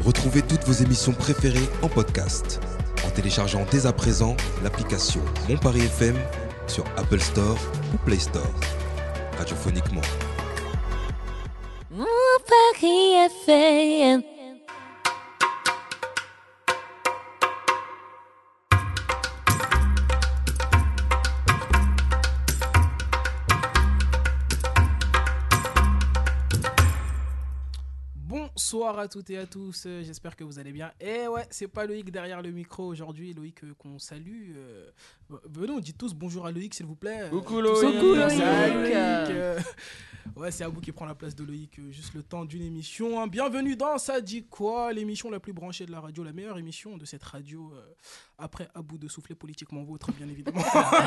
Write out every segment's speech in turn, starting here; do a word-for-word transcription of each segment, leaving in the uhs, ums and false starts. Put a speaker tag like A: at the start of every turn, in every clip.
A: Retrouvez toutes vos émissions préférées en podcast en téléchargeant dès à présent l'application Mon Paris F M sur Apple Store ou Play Store. Radiophoniquement.
B: Mon Paris F M.
C: Bonsoir à toutes et à tous, euh, j'espère que vous allez bien. Et ouais, c'est pas Loïc derrière le micro aujourd'hui, Loïc euh, qu'on salue. Euh, venons, dites tous bonjour à Loïc s'il vous plaît.
D: Coucou
C: Euh,
D: Loïc.
C: Coucou
B: Loïc.
C: Salut Loïc. Euh, ouais, c'est Abou qui prend la place de Loïc, euh, juste le temps d'une émission. Hein. Bienvenue dans Ça dit quoi, l'émission la plus branchée de la radio, la meilleure émission de cette radio. Euh, après Abou de souffler politiquement vôtre, bien évidemment.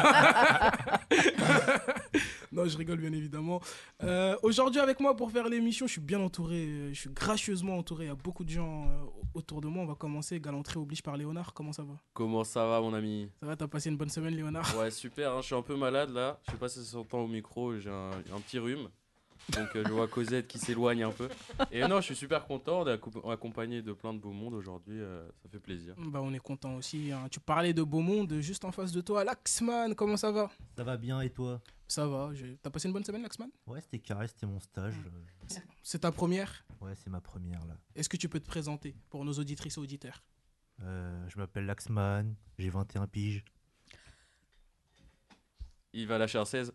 C: Non, je rigole bien évidemment. Euh, aujourd'hui avec moi pour faire l'émission, je suis bien entouré, je suis gracieusement entouré. Il y a beaucoup de gens euh, autour de moi. On va commencer. Galanterie oblige par Léonard. Comment ça va ?
D: Comment ça va mon ami ?
C: Ça va, t'as passé une bonne semaine Léonard ?
D: Ouais super, hein, je suis un peu malade là, je sais pas si ça s'entend au micro, j'ai un, un petit rhume. Donc euh, je vois Cosette qui s'éloigne un peu. Et non, je suis super content d'être accompagné de plein de beau monde aujourd'hui, euh, ça fait plaisir.
C: Bah, on est content aussi. Hein. Tu parlais de beau monde juste en face de toi. Laxman, comment ça va ?
E: Ça va bien et toi ?
C: Ça va. J'ai... T'as passé une bonne semaine Laxman ?
E: Ouais, c'était carré, c'était mon stage. euh,
C: C'est ta première ?
E: Ouais, c'est ma première là.
C: Est-ce que tu peux te présenter pour nos auditrices et auditeurs ?
E: Euh, je m'appelle Laxman, j'ai vingt et un piges.
D: Il va lâcher un seize.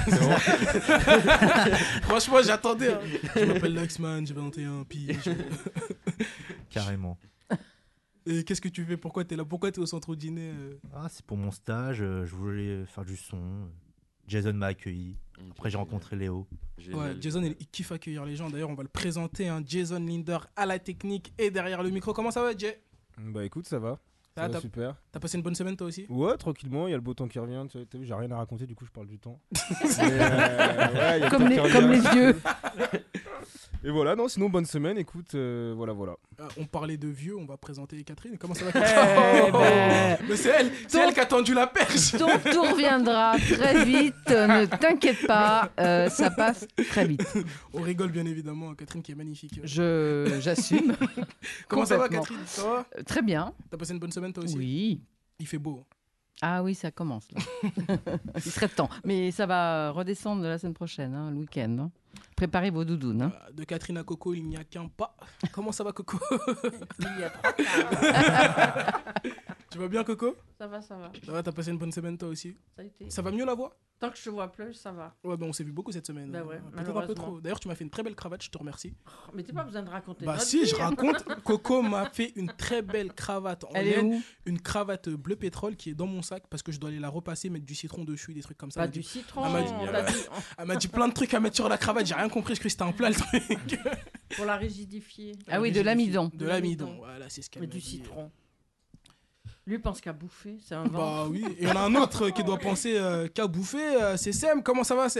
C: Franchement, j'attendais. Hein. Je m'appelle Laxman, j'ai vingt et un piges.
E: Carrément.
C: Et qu'est-ce que tu fais ? Pourquoi t'es là ? Pourquoi t'es au centre dîner euh
E: Ah, c'est pour mon stage, euh, je voulais faire du son. Jason m'a accueilli. Après, j'ai rencontré Léo.
C: Ouais, Jason, il, il kiffe accueillir les gens. D'ailleurs, on va le présenter. Hein. Jason Linder à la technique et derrière le micro. Comment ça va, Jay ?
F: Bah écoute, ça va. Ça
C: Ah,
F: va
C: t'as-
F: super.
C: T'as passé une bonne semaine, toi aussi ?
F: Ouais, tranquillement, il y a le beau temps qui revient. Tu as vu, j'ai rien à raconter, du coup, je parle du temps. Mais, euh, ouais, il y a le
G: Comme
F: temps
G: les,
F: qui
G: comme
F: revient.
G: les vieux.
F: Et voilà, non, sinon, bonne semaine, écoute, euh, voilà, voilà.
C: Euh, On parlait de vieux, on va présenter Catherine. Comment ça va,
G: Eh
C: Catherine ?
G: ben,
C: Mais c'est elle, c'est
G: ton-
C: elle qui a tendu la perche.
G: Ton tour viendra très vite, euh, ne t'inquiète pas, euh, ça passe très vite.
C: On rigole bien évidemment, Catherine qui est magnifique.
G: Je, j'assume.
C: Comment ça va,
G: complètement.
C: Catherine ? Ça va ?
G: Euh, Très bien.
C: T'as passé une bonne semaine, toi aussi ?
G: Oui.
C: Il fait beau.
G: Ah oui, ça commence là. Il serait temps. Mais ça va redescendre la semaine prochaine, hein, le week-end. Hein. Préparez vos doudounes. Hein.
C: Euh, De Catherine à Coco, il n'y a qu'un pas. Comment ça va, Coco ?
H: Il y a trois quarts.
C: Tu vas bien, Coco ?
H: Ça va, ça va.
C: Ça va, t'as passé une bonne semaine, toi aussi ?
H: Ça a été.
C: Ça va mieux, la voix ?
H: Tant que je te vois plus, ça va.
C: Ouais, ben on s'est vu beaucoup cette semaine.
H: Bah ouais,
C: Euh, Peut-être un peu
H: malheureusement.
C: trop. D'ailleurs, tu m'as fait une très belle cravate, je te remercie.
H: Oh, mais t'as pas besoin de raconter.
C: Bah
H: notre
C: si,
H: vie.
C: je raconte. Coco m'a fait une très belle cravate en
G: Elle est
C: laine.
G: où ?
C: Une cravate bleu pétrole qui est dans mon sac parce que je dois aller la repasser, mettre du citron dessus, des trucs comme ça.
H: Pas
C: Elle m'a
H: du
C: dit-
H: citron.
C: Elle m'a dit-
H: on t'a dit,
C: Elle m'a dit plein de trucs à mettre sur la cravate, j'ai rien compris, je croyais que c'était un plat le truc.
H: pour la rigidifier.
G: Ah oui, de l'amidon.
C: De l'amidon, voilà, c'est ce qu'elle
H: Mais
C: m'a
H: du
C: dit.
H: citron. Lui pense qu'à bouffer, c'est un vent.
C: Bah oui, et il y en a un autre qui doit penser euh, qu'à bouffer, euh, c'est Sem. Comment ça va, Sem ?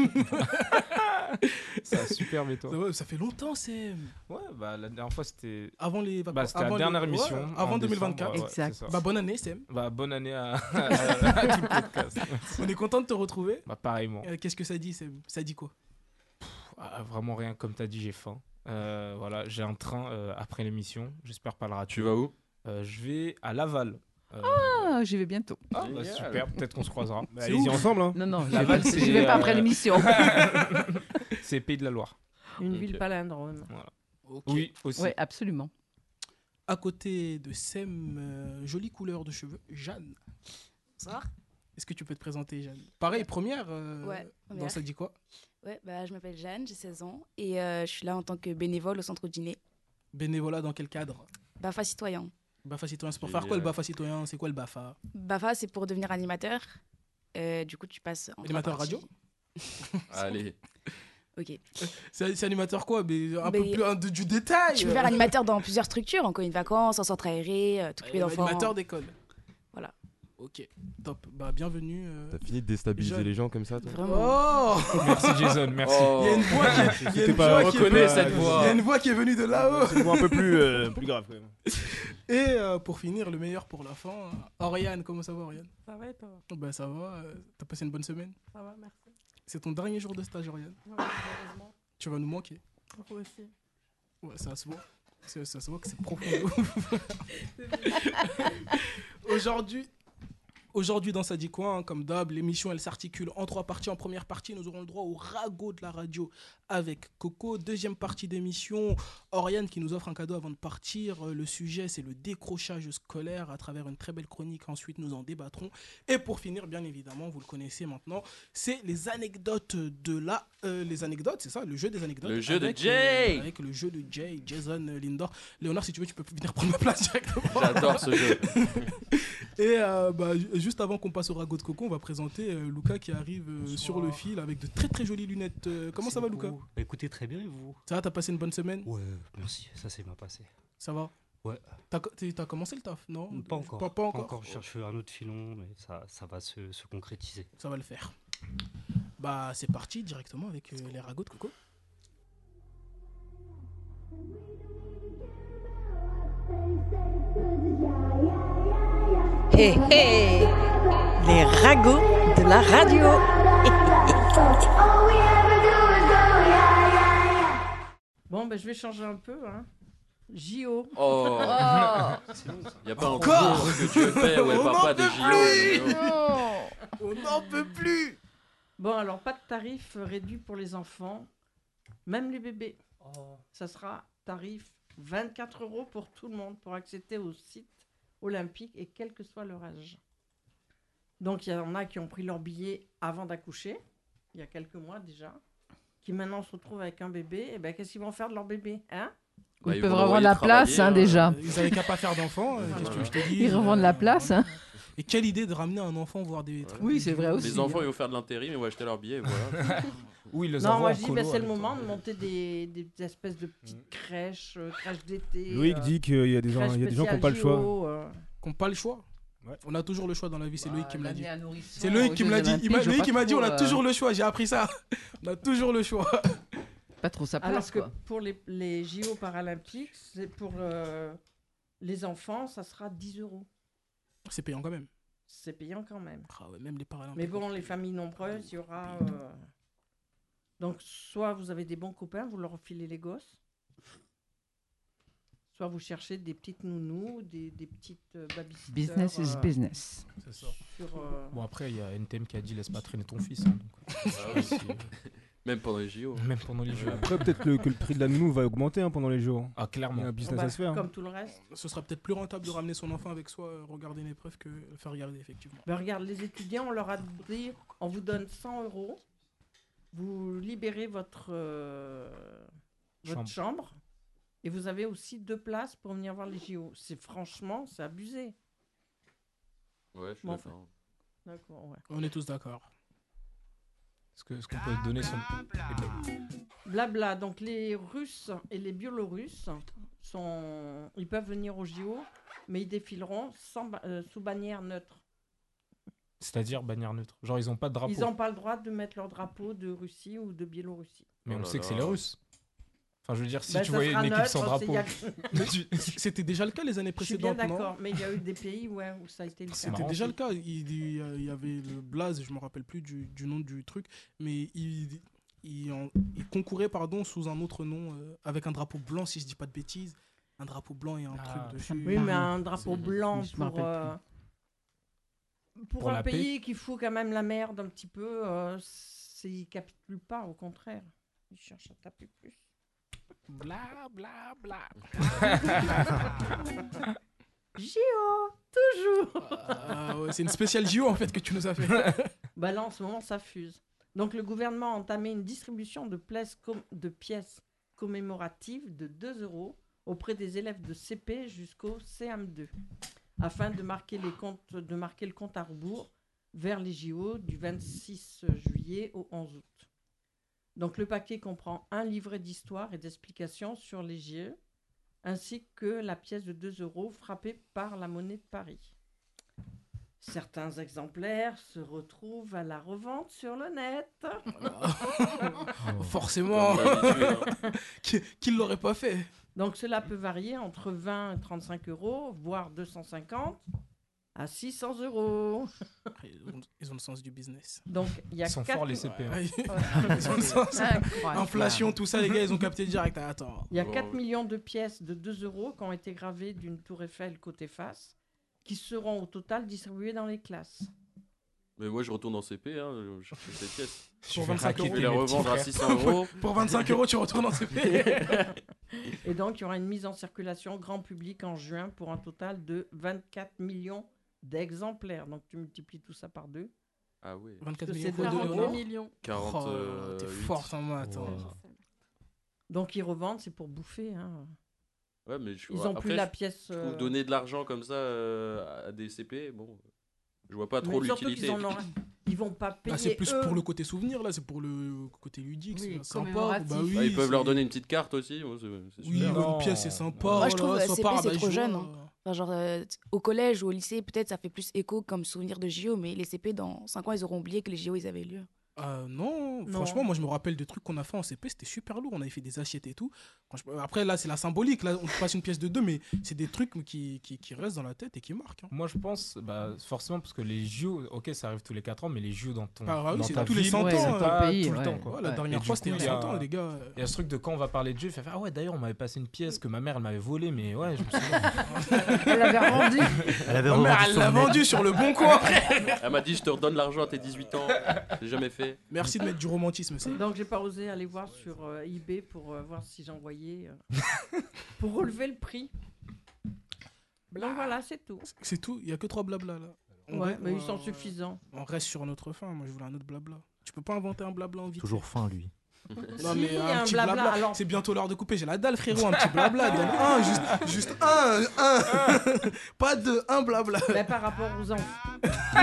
F: Ça va super, mais toi ?
C: ça, va, ça fait longtemps, Sem.
F: Ouais, bah la dernière fois, c'était.
C: Avant les vacances.
F: Bah, c'était
C: avant
F: la dernière
C: les-
F: émission.
C: ouais,
F: en
C: avant deux mille
F: décembre,
C: vingt-quatre.
F: ouais, ouais,
G: Exact.
F: c'est ça.
C: Bah bonne année, Sem.
F: Bah, bonne année à, à, à tout le podcast.
C: On est content de te retrouver.
F: Bah, pareillement.
C: Euh, Qu'est-ce que ça dit, Sem ? Ça dit quoi ?
F: Ah, vraiment rien, comme t'as dit, j'ai faim. Euh, voilà, j'ai un train euh, après l'émission. J'espère pas le rater.
D: Tu vas où ?
F: Euh, Je vais à Laval. Euh,
G: Ah, j'y vais bientôt.
F: ah, bah,
D: Génial.
F: super, peut-être qu'on se croisera. Bah,
C: C'est
F: allez-y
C: où
F: ensemble. Hein.
G: Non, non, j'y
F: Laval,
G: vais,
F: c'est,
G: j'y vais pas
F: euh,
G: après l'émission.
F: C'est Pays de la Loire.
H: Une
D: Ok.
H: ville palindrome.
C: Ok.
F: Oui, aussi.
G: Oui, absolument.
C: À côté de Sem, euh, jolie couleur de cheveux, Jeanne.
I: Bonsoir.
C: Est-ce que tu peux te présenter, Jeanne ? Pareil, première, euh,
I: Ouais,
C: dans
I: première.
C: Ça dit quoi ?
I: Ouais, bah, je m'appelle Jeanne, j'ai seize ans et euh, je suis là en tant que bénévole au centre dîner.
C: Bénévolat dans quel cadre ?
I: BAFA citoyen.
C: BAFA citoyen, c'est pour faire quoi le
D: Génial.
C: BAFA citoyen ? C'est quoi le BAFA ?
I: BAFA, c'est pour devenir animateur. Euh, du coup, tu passes en
C: Animateur
I: trois
C: radio
I: parties.
D: Allez.
I: Ok.
C: C'est c'est animateur quoi ? Mais un
I: Mais-
C: peu plus un- de- du détail.
I: Tu peux faire animateur dans plusieurs structures, en colonie de vacances, en centre aéré, euh, t'occuper
C: Euh,
I: d'enfants.
C: Animateur d'école.
I: Voilà.
C: Ok, top. Bah bienvenue. euh.
J: T'as fini de déstabiliser
C: Jeanne.
J: les gens comme ça, toi
I: Vraiment.
C: Oh
F: Merci Jason, merci.
D: Oh.
C: Il y a une voix qui, il y a
F: C'était
C: une
F: pas-
C: voix
F: on
C: qui est
D: reconnaît
C: venue-
D: cette
C: Il
D: voix.
C: y a une voix qui est venue de là-haut.
F: C'est un peu plus, euh, plus grave quand même.
C: Et euh, pour finir, le meilleur pour la fin, euh, Oriane, comment ça va, Oriane ?
H: Ça va et toi ?
C: Oh, bah ça va, euh, t'as passé une bonne semaine ?
H: Ça va, merci.
C: C'est ton dernier jour de stage, Oriane.
H: Ouais, malheureusement.
C: Tu vas nous manquer.
H: Vous aussi.
C: Ouais, ça se voit. C'est, ça se voit que c'est profond. Aujourd'hui, aujourd'hui, dans Ça dit quoi, hein, comme d'hab, l'émission elle s'articule en trois parties. En première partie, nous aurons le droit au ragot de la radio avec Coco. Deuxième partie d'émission, Oriane qui nous offre un cadeau avant de partir. Le sujet, c'est le décrochage scolaire à travers une très belle chronique. Ensuite, nous en débattrons. Et pour finir, bien évidemment, vous le connaissez maintenant, c'est les anecdotes de la... Euh, les anecdotes, c'est ça, le jeu des anecdotes.
D: Le jeu
C: avec,
D: de Jay
C: euh, Avec le jeu de Jay, Jason Lindor. Léonard, si tu veux, tu peux venir prendre ma place directement.
D: J'adore ce jeu.
C: Et euh, bah, juste avant qu'on passe au ragot de Coco, on va présenter euh, Lucas qui arrive euh, sur le fil avec de très très jolies lunettes. Euh, comment ça va, Lucas?
J: Bah, écoutez, très bien, et vous?
C: Ça va, t'as passé une bonne semaine?
J: Ouais, merci, ça s'est bien passé.
C: Ça va?
J: Ouais.
C: T'as, t'es- t'as commencé le taf, non?
J: Pas encore.
C: Pas, pas encore.
J: Je cherche un autre filon, mais ça, ça va se, se concrétiser.
C: Ça va le faire. Bah, c'est parti directement avec euh, les ragots de Coco.
H: Hé hé, les ragots de la radio. Bon, ben je vais changer un peu. Hein. J O.
D: Oh,
G: Oh.
J: C'est long, ça.
D: y a pas
C: Encore
D: encore ce que tu fais, ouais,
C: On n'en
D: papa de
C: peut
D: J O.
C: plus
G: Oh.
C: On n'en peut plus.
H: Bon, alors pas de tarif réduit pour les enfants, même les bébés.
J: Oh.
H: Ça sera tarif vingt-quatre euros pour tout le monde pour accéder au site olympique et quel que soit leur âge. Donc il y en a qui ont pris leur billet avant d'accoucher, il y a quelques mois déjà, qui maintenant se retrouvent avec un bébé. Et ben qu'est-ce qu'ils vont faire de leur bébé, hein?
G: Ou
D: Bah,
G: ils
D: ils
G: peuvent
D: vont
G: revendre
D: l'envoyer
G: la place,
D: travailler,
G: hein,
D: hein.
G: déjà.
C: Euh, Ils avaient qu'à pas faire d'enfants. euh, Qu'est-ce que je te dis?
G: Ils revendent la place. Hein.
C: Et quelle idée de ramener un enfant voir des trucs.
G: Oui, c'est vrai aussi.
D: Les enfants, ils vont faire de l'intérim, ils vont acheter leur billet, et voilà.
F: Oui, les
H: Non,
F: envoient
H: moi
F: en
H: je dis,
F: colo
H: ben, c'est
F: en
H: le
F: même
H: moment
F: temps.
H: de monter des, des espèces de petites crèches, euh, crèches d'été.
K: Loïc
H: euh,
K: dit qu'il y a des gens,
H: crèches
K: il y a des gens qui n'ont pas le
H: spéciales
K: choix.
H: J O, euh.
C: Qu'on pas le choix.
K: Ouais.
C: On a toujours le choix dans la vie, c'est Loïc qui me l'a dit.
G: C'est
C: C'est Loïc qui me l'a dit. Il m'a- Loïc qui m'a dit on a toujours le choix. J'ai appris ça. On a toujours le choix.
G: Pas trop sa
H: Alors
G: place,
H: que
G: quoi.
H: pour les, les J O paralympiques, c'est pour euh, les enfants, ça sera dix euros.
C: C'est payant quand même.
H: C'est payant quand même.
C: Ah ouais, même les paralympiques.
H: Mais bon, les familles nombreuses, il y aura... euh, Donc, soit vous avez des bons copains, vous leur filez les gosses. Soit vous cherchez des petites nounous, des, des petites euh, babysitters.
G: Business is
H: euh,
G: business.
C: C'est ça.
H: sur, euh,
F: Bon, après, il y a N T M qui a dit laisse pas traîner ton fils. Hein, donc,
D: Ah oui.
F: aussi, euh,
D: Même pendant les J O.
F: même pendant les jeux.
K: Après, peut-être que, que le prix de la nounou va augmenter hein, pendant les jours.
F: Ah,
K: Il y a
F: clairement.
K: un business
H: bah,
K: à se faire.
H: comme tout le reste.
C: Ce sera peut-être plus rentable de ramener son enfant avec soi, euh, regarder une épreuve que le faire regarder, effectivement.
H: Ben, regarde, les étudiants, on leur a dit, on vous donne cent euros, vous libérez votre, euh, votre
F: Chambre.
H: chambre. Et vous avez aussi deux places pour venir voir les J O. C'est franchement, c'est abusé.
D: Ouais, je suis
H: Bon,
D: d'accord.
H: D'accord, ouais.
C: On est tous d'accord.
F: Est-ce que- est-ce qu'on peut donner son. Eh ben,
H: Blabla. Donc les Russes et les Biélorusses sont, ils peuvent venir aux J O, mais ils défileront sans ba- euh, sous bannière neutre.
F: C'est-à-dire bannière neutre. Genre, ils ont pas de drapeau.
H: Ils n'ont pas le droit de mettre leur drapeau de Russie ou de Biélorussie.
F: Mais
D: Oh
F: on
D: là
F: sait que
D: là.
F: c'est les Russes. Enfin, je veux dire, si
H: Ben,
F: tu
H: ça
F: voyais
H: sera
F: une équipe
H: neutre,
F: sans
H: c'est-
F: drapeau.
H: il y a-
C: C'était déjà le cas les années
H: Je suis bien
C: précédentes, non?
H: d'accord, mais il y a eu des pays ouais, où ça a été le cas.
F: C'est
C: C'était
F: marrant,
C: déjà
F: ça.
C: le cas. Il, il- il y avait le Blaze, je me rappelle plus du, du nom du truc, mais il, il, en- il concourait pardon, sous un autre nom, euh, avec un drapeau blanc, si je dis pas de bêtises. Un drapeau blanc et un
F: Ah,
C: truc dessus.
H: Oui, mais
G: Pareil.
H: un drapeau
C: C'est-
H: blanc
G: je me
H: pour,
G: rappelle
H: euh, pour,
F: Pour
H: un
F: la paix.
H: pays qui fout quand même la merde un petit peu, euh, c'est- il ne capitule pas, au contraire. Il cherche à taper plus.
F: Bla bla bla.
H: J O, toujours.
C: Ah ouais, c'est une spéciale J O en fait que tu nous as fait.
H: Bah là, en ce moment, ça fuse. Donc, le gouvernement a entamé une distribution de, pièces com- de pièces commémoratives de deux euros auprès des élèves de C P jusqu'au C M deux, afin de marquer, les comptes, de marquer le compte à rebours vers les J O du vingt-six juillet au onze août. Donc, le paquet comprend un livret d'histoire et d'explications sur les J O, ainsi que la pièce de deux euros frappée par la monnaie de Paris. Certains exemplaires se retrouvent à la revente sur le net.
C: Forcément.
D: Comme d'habitude, hein.
C: qui qui ne l'aurait pas fait?
H: Donc cela peut varier entre vingt et trente-cinq euros, voire deux cent cinquante. à six cents euros.
C: Ils ont, ils ont le sens du business.
H: Donc, il y a
F: Ils sont
H: quatre...
F: forts, les C P. hein.
C: Ouais.
H: Ouais.
C: Ils ont le sens.
G: Incroyable.
C: Inflation, tout ça, les gars, ils ont capté direct. Ah, attends.
H: Il y a
D: Wow.
H: quatre millions de pièces de deux euros qui ont été gravées d'une tour Eiffel côté face, qui seront au total distribuées dans les classes.
D: Mais moi, je retourne en C P, hein, je cherche ces pièces.
C: Pour
F: vais
C: vingt-cinq
D: Je
C: euros.
D: vais les
F: mes petits
D: revendre à
F: frères.
D: six cents euros.
C: Pour vingt-cinq euros, tu retournes en C P.
H: Et donc, il y aura une mise en circulation grand public en juin pour un total de vingt-quatre millions d'exemplaires. Donc, tu multiplies tout ça par deux.
D: Ah oui.
C: vingt-quatre
H: Parce que
C: millions
H: c'est
C: fois deux,
H: quarante
C: Léonard.
H: millions.
D: quarante.
C: Oh,
D: euh,
C: t'es
D: huit.
C: forte en maths. hein.
E: Wow.
H: Donc, ils revendent, c'est pour bouffer. hein.
D: Ouais, mais je,
H: Ils
D: ouais,
H: ont plus
D: après,
H: la
D: je-
H: pièce.
D: je trouve
H: euh,
D: donner de l'argent comme ça euh, à des C P, bon, je vois pas trop
H: mais surtout
D: l'utilité.
H: qu'ils en auront- Ils vont pas payer.
C: Là, c'est plus
H: eux.
C: pour le côté souvenir, là, c'est pour le côté ludique.
G: Oui,
C: c'est sympa.
G: commémoratif.
C: Bah oui,
D: Bah, ils peuvent
C: c'est-
D: leur donner une petite carte aussi, moi, c'est c'est
C: Oui,
D: super.
C: une
F: Non.
C: pièce, c'est sympa.
F: Moi,
I: Moi, je trouve
C: voilà,
I: euh,
C: sois
I: C P,
C: pas
I: c'est
C: rabat-joie.
I: trop jeune. hein. Enfin, genre, euh, t- au collège ou au lycée, peut-être ça fait plus écho comme souvenir de J O, mais les C P, dans cinq ans, ils auront oublié que les J O, ils avaient lieu.
C: Euh, non,
H: Non.
C: franchement, moi je me rappelle des trucs qu'on a fait en C P, c'était super lourd. On avait fait des assiettes et tout. Franchement, après, là, c'est la symbolique. Là, on te passe une pièce de deux, mais c'est des trucs qui, qui, qui restent dans la tête et qui marquent. hein.
F: Moi, je pense, bah, forcément, parce que les J O, ok, ça arrive tous les quatre ans, mais les J O dans ton.
C: Ah, bah oui,
F: dans
C: c'est
F: ta
C: tous les
F: ville,
C: cent ans,
F: c'est
C: euh,
F: pas
G: dans le pays,
F: tout le
G: ouais.
F: temps, quoi.
C: Ouais, la
G: Ouais.
C: dernière
F: Et
C: fois,
F: du
C: c'était il y
F: coup,
C: a
F: il y a-
C: cent ans, les gars. euh.
F: Il y a ce truc de quand on va parler de Dieu, il fait ah ouais, d'ailleurs, on m'avait passé une pièce que ma mère, elle m'avait volée, mais ouais, je me souviens.
G: Elle l'avait rendu.
E: Elle avait
C: Ma mère,
E: revendu
C: elle
E: son
C: l'a
E: net.
C: vendu sur le bon coin.
D: Elle m'a dit, je te redonne l'argent à tes dix-huit ans, j'ai jamais fait.
C: Merci de mettre du romantisme. c'est-
H: Donc, j'ai pas osé aller voir sur euh, eBay pour euh, voir si j'envoyais. euh, pour relever le prix. Donc, voilà, c'est tout.
C: C'est tout, il y a que trois blabla là. On
H: Ouais,
C: re-
H: mais ils
C: on-
H: sont suffisants.
C: On reste sur notre fin. Moi, je voulais un autre blabla. Tu peux pas inventer un blabla en vite.
E: Toujours fin, lui.
C: Non,
H: Si,
C: mais un,
H: un
C: petit
H: blabla,
C: blabla.
H: alors-
C: C'est bientôt l'heure de couper. J'ai la dalle, frérot. Un petit blabla. Donne un, juste, juste un, un. Pas deux, un blabla.
H: Mais par rapport aux enfants.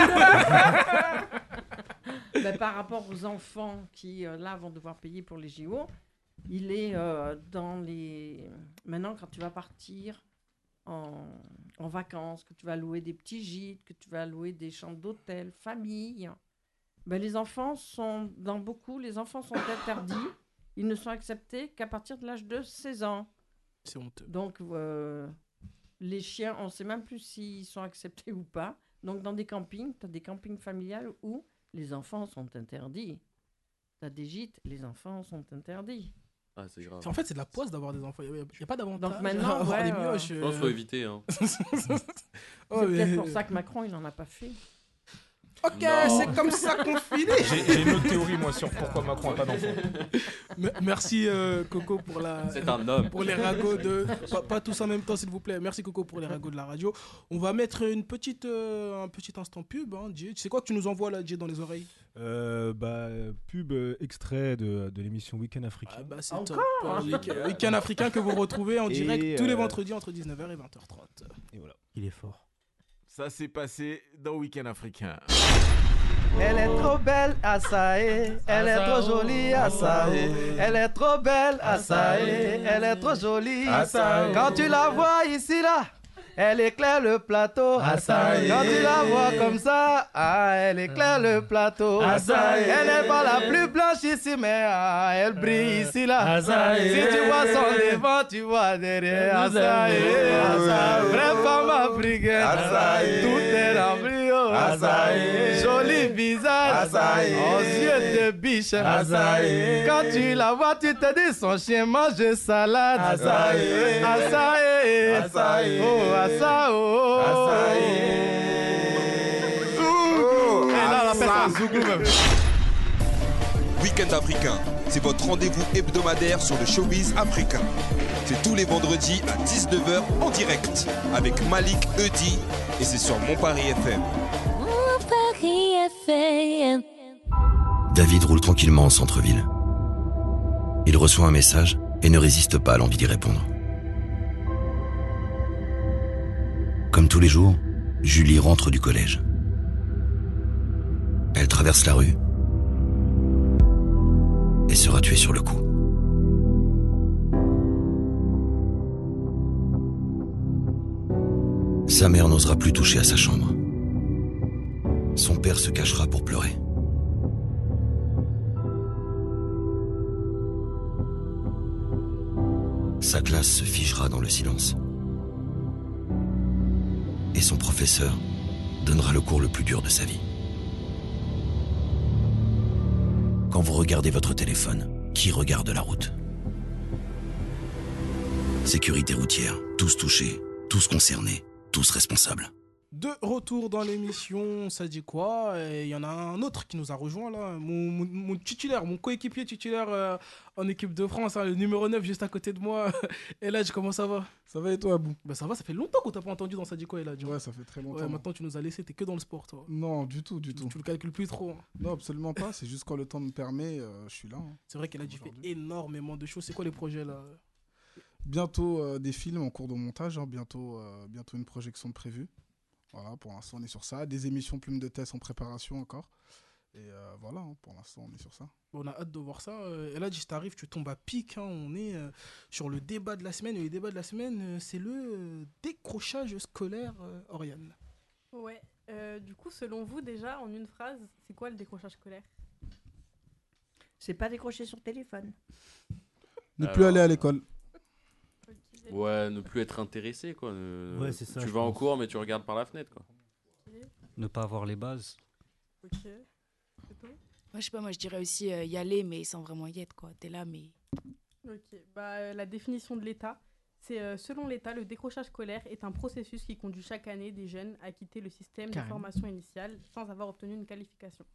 H: Mais par rapport aux enfants qui, euh, là, vont devoir payer pour les J O, il est euh, dans les. Maintenant, quand tu vas partir en, en vacances, que tu vas louer des petits gîtes, que tu vas louer des chambres d'hôtel, famille, ben, les enfants sont. Dans beaucoup, les enfants sont interdits. Ils ne sont acceptés qu'à partir de l'âge de seize ans.
C: C'est honteux.
H: Donc, euh, les chiens, on ne sait même plus s'ils sont acceptés ou pas. Donc, dans des campings, tu as des campings familiales où les enfants sont interdits. Tu as des gîtes, les enfants sont interdits.
D: Ah, c'est grave.
C: En fait, c'est de la poisse d'avoir des enfants. Il n'y a, y a pas d'avantage.
H: Donc maintenant,
C: à avoir
H: ouais,
C: des
H: euh,
C: mioches.
D: Je pense qu'il faut éviter. Hein.
C: Oh,
H: C'est
C: mais-
H: peut-être pour ça que Macron, il n'en a pas fait.
C: Ok,
D: Non.
C: c'est comme ça qu'on finit.
F: J'ai j'ai une autre théorie, moi, sur pourquoi Macron n'a pas d'enfant.
C: Me- Merci euh, Coco pour la.
D: C'est un homme.
C: Pour les ragots de. Pas, pas tous en même temps, s'il vous plaît. Merci Coco pour les ragots de la radio. On va mettre une petite, euh, un petit instant pub. Hein, Jay. Tu sais quoi que tu nous envoies là, Jay, dans les oreilles?
K: Euh, bah, pub euh, extrait de, de l'émission Week-end Africain.
C: Ah bah c'est
H: Encore
C: top. Euh, week- Week-end africain que vous retrouvez en
K: Et,
C: direct tous les
K: euh,
C: vendredis entre dix-neuf heures et vingt heures trente.
K: Et voilà.
E: Il est fort.
L: Ça s'est passé dans Week-end africain.
M: Elle est trop belle, Asae. Elle est trop jolie, Asae. Elle est trop belle, Asae. Elle est trop jolie. Quand tu la vois ici, là, elle éclaire le plateau. Asae. Quand tu la vois comme ça, ah, elle éclaire le plateau. Asae. Elle n'est pas la plus blanche ici, mais ah, elle brille ici, là.
N: Asae.
M: Si tu vois son devant, tu vois derrière. Asae. Asae. Vraie femme africaine. Asae. Tout est rempli. oh.
N: Asae.
M: Joli visage.
N: Asae.
M: Aux yeux de biche.
N: Asae.
M: Quand tu la vois, tu te dis son chien mange salade.
N: Asae.
M: Asae.
N: Asae.
M: Oh, Asa, oh. Zouglou. Et là, on appelle ça Zouglou même.
A: Week-end africain, c'est votre rendez-vous hebdomadaire sur le showbiz africain. C'est tous les vendredis à dix-neuf heures en direct avec Malik Eudi et c'est sur Mon Paris F M.
B: Mon Paris F M.
O: David roule tranquillement en centre-ville. Il reçoit un message et ne résiste pas à l'envie d'y répondre. Comme tous les jours, Julie rentre du collège. Elle traverse la rue et sera tuée sur le coup. Sa mère n'osera plus toucher à sa chambre. Son père se cachera pour pleurer. Sa classe se figera dans le silence. Et son professeur donnera le cours le plus dur de sa vie. Quand vous regardez votre téléphone, qui regarde la route ? Sécurité routière, tous touchés, tous concernés, tous responsables.
C: De retour dans l'émission, ça dit quoi ? Il y en a un autre qui nous a rejoint là, mon, mon, mon titulaire, mon coéquipier titulaire euh, en équipe de France, hein, le numéro neuf juste à côté de moi. Eladj, comment ça va ?
P: Ça va et toi, Abou ?
C: Bah ça va, ça fait longtemps qu'on t'a pas entendu dans ça dit quoi, Eladj.
P: Ouais, ça fait très longtemps.
C: Ouais, maintenant tu nous as laissé, t'es que dans le sport toi.
P: Non, du tout, du tout.
C: Tu le calcules plus trop. Hein.
P: Non, absolument pas, c'est juste quand le temps me permet, euh, je suis là. Hein.
C: C'est vrai qu'Eladj fait énormément de choses. C'est quoi les projets là ?
P: Bientôt euh, des films en cours de montage, hein, bientôt, euh, bientôt une projection prévue. Voilà, pour l'instant on est sur ça. Des émissions plumes de test en préparation encore. Et euh, voilà, hein, pour l'instant on est sur ça.
C: On a hâte de voir ça. Euh, Eladj, si t'arrives, tu tombes à pic. Hein. On est euh, sur le débat de la semaine. Et le débat de la semaine, euh, c'est le euh, décrochage scolaire, euh, Oriane.
Q: Ouais. Euh, du coup, selon vous, déjà, en une phrase, c'est quoi le décrochage scolaire ?
H: C'est pas décrocher sur téléphone.
P: Ne
D: Alors,
P: plus aller à l'école.
D: Ouais, ne plus être intéressé, quoi. Ne-
E: Ouais, c'est ça,
D: Tu
E: je
D: vas en
E: pense.
D: cours, mais tu regardes par la fenêtre, quoi.
J: Ne pas avoir les bases.
Q: Ok.
I: Moi, je sais pas, moi, je dirais aussi euh, y aller, mais sans vraiment y être, quoi. T'es là, mais...
Q: Ok. Bah, euh, la définition de l'État, c'est euh, selon l'État, le décrochage scolaire est un processus qui conduit chaque année des jeunes à quitter le système de
G: Carrément.
Q: formation initiale sans avoir obtenu une qualification.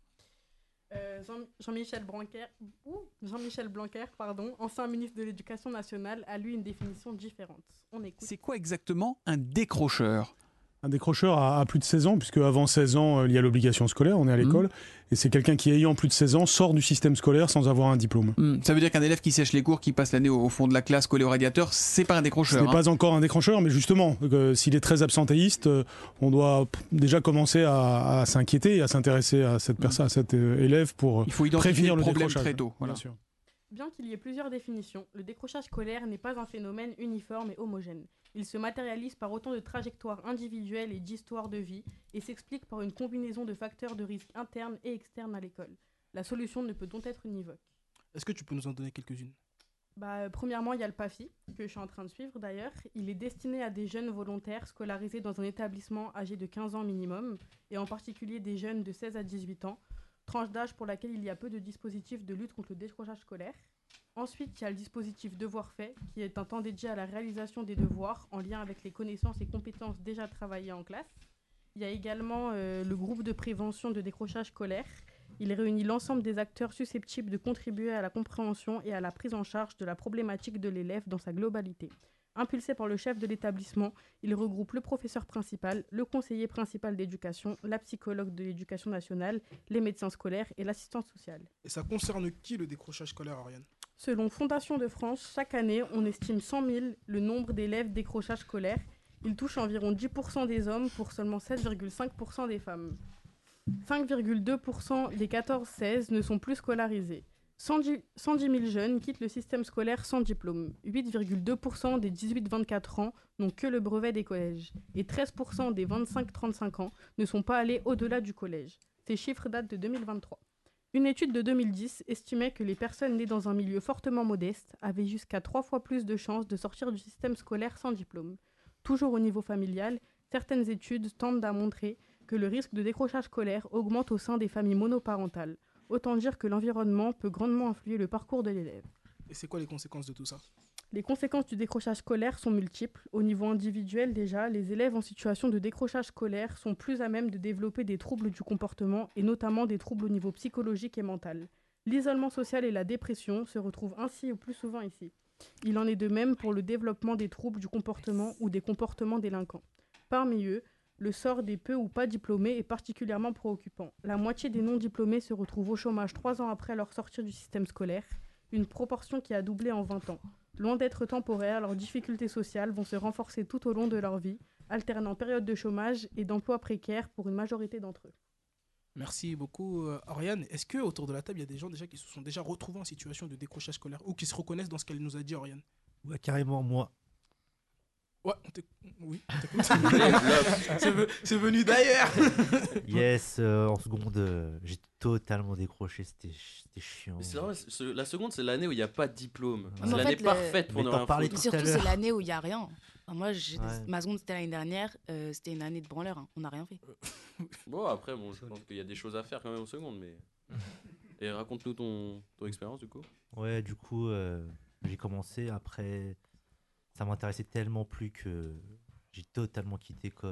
Q: Euh, Jean- Jean-Michel Blanquer, ouh, Jean-Michel Blanquer, pardon, ancien ministre de l'Éducation nationale, a lui une définition différente. On écoute.
R: C'est quoi exactement un décrocheur ?
K: Un décrocheur à, à plus de seize ans, puisque avant seize ans, euh, il y a l'obligation scolaire, on est à l'école, mmh. et c'est quelqu'un qui, ayant plus de seize ans, sort du système scolaire sans avoir un diplôme.
R: Mmh. Ça veut dire qu'un élève qui sèche les cours, qui passe l'année au, au fond de la classe collé au radiateur, c'est pas un décrocheur.
K: Ce n'est
R: hein.
K: pas encore un décrocheur, mais justement, euh, s'il est très absentéiste, euh, on doit p- déjà commencer à, à s'inquiéter et à s'intéresser à cette personne, à cet euh, élève pour
R: Il faut identifier
K: prévenir
R: le
K: le
R: problème
K: décrochage.
R: très tôt. Voilà.
K: Bien sûr.
Q: Bien qu'il y ait plusieurs définitions, le décrochage scolaire n'est pas un phénomène uniforme et homogène. Il se matérialise par autant de trajectoires individuelles et d'histoires de vie et s'explique par une combinaison de facteurs de risque internes et externes à l'école. La solution ne peut donc être univoque.
C: Est-ce que tu peux nous en donner quelques-unes ?
Q: Bah, euh, premièrement, il y a le PAFI, que je suis en train de suivre d'ailleurs. Il est destiné à des jeunes volontaires scolarisés dans un établissement âgé de quinze ans minimum, et en particulier des jeunes de seize à dix-huit ans, tranche d'âge pour laquelle il y a peu de dispositifs de lutte contre le décrochage scolaire. Ensuite, il y a le dispositif Devoir fait, qui est un temps dédié à la réalisation des devoirs en lien avec les connaissances et compétences déjà travaillées en classe. Il y a également euh, le groupe de prévention de décrochage scolaire. Il réunit l'ensemble des acteurs susceptibles de contribuer à la compréhension et à la prise en charge de la problématique de l'élève dans sa globalité. Impulsé par le chef de l'établissement, il regroupe le professeur principal, le conseiller principal d'éducation, la psychologue de l'éducation nationale, les médecins scolaires et l'assistante sociale.
C: Et ça concerne qui le décrochage scolaire, Oriane ?
Q: Selon Fondation de France, chaque année, on estime cent mille le nombre d'élèves décrochage scolaire. Il touche environ dix pour cent des hommes pour seulement sept virgule cinq pour cent des femmes. cinq virgule deux pour cent des quatorze seize ne sont plus scolarisés. cent dix mille jeunes quittent le système scolaire sans diplôme. huit virgule deux pour cent des dix-huit vingt-quatre ans n'ont que le brevet des collèges. Et treize pour cent des vingt-cinq trente-cinq ans ne sont pas allés au-delà du collège. Ces chiffres datent de deux mille vingt-trois. Une étude de deux mille dix estimait que les personnes nées dans un milieu fortement modeste avaient jusqu'à trois fois plus de chances de sortir du système scolaire sans diplôme. Toujours au niveau familial, certaines études tendent à montrer que le risque de décrochage scolaire augmente au sein des familles monoparentales. Autant dire que l'environnement peut grandement influer le parcours de l'élève.
C: Et c'est quoi les conséquences de tout ça ?
Q: Les conséquences du décrochage scolaire sont multiples. Au niveau individuel déjà, les élèves en situation de décrochage scolaire sont plus à même de développer des troubles du comportement et notamment des troubles au niveau psychologique et mental. L'isolement social et la dépression se retrouvent ainsi au plus souvent ici. Il en est de même pour le développement des troubles du comportement ou des comportements délinquants. Parmi eux, le sort des peu ou pas diplômés est particulièrement préoccupant. La moitié des non-diplômés se retrouvent au chômage trois ans après leur sortie du système scolaire, une proportion qui a doublé en vingt ans. Loin d'être temporaires, leurs difficultés sociales vont se renforcer tout au long de leur vie, alternant période de chômage et d'emploi précaire pour une majorité d'entre eux.
C: Merci beaucoup, euh, Oriane. Est-ce que autour de la table, il y a des gens déjà qui se sont déjà retrouvés en situation de décrochage scolaire ou qui se reconnaissent dans ce qu'elle nous a dit, Oriane ?
E: Ouais, carrément, moi.
C: Ouais, t'es... oui, t'écoute. c'est, ve- c'est venu d'ailleurs.
E: Yes, euh, en seconde, euh, j'ai totalement décroché, c'était, c'était chiant.
D: Mais c'est vrai, c'est- la seconde, c'est l'année où il n'y a pas de diplôme.
I: Ah,
D: C'est
I: mais en
D: l'année
I: fait, le-
D: parfaite pour
E: Mais
D: ne
E: t'en
D: rien
E: parlais
D: foutre.
I: Surtout, c'est l'année où il n'y a rien. Enfin, moi, j'ai-
E: Ouais.
I: ma seconde, c'était l'année dernière. euh, c'était une année de branleur. hein. On n'a rien fait.
D: Bon, après, bon, je pense qu'il y a des choses à faire quand même en seconde, mais. Et raconte-nous ton, ton expérience, du coup.
E: Ouais, du coup, euh, j'ai commencé après. Ça m'intéressait tellement plus que j'ai totalement quitté quoi,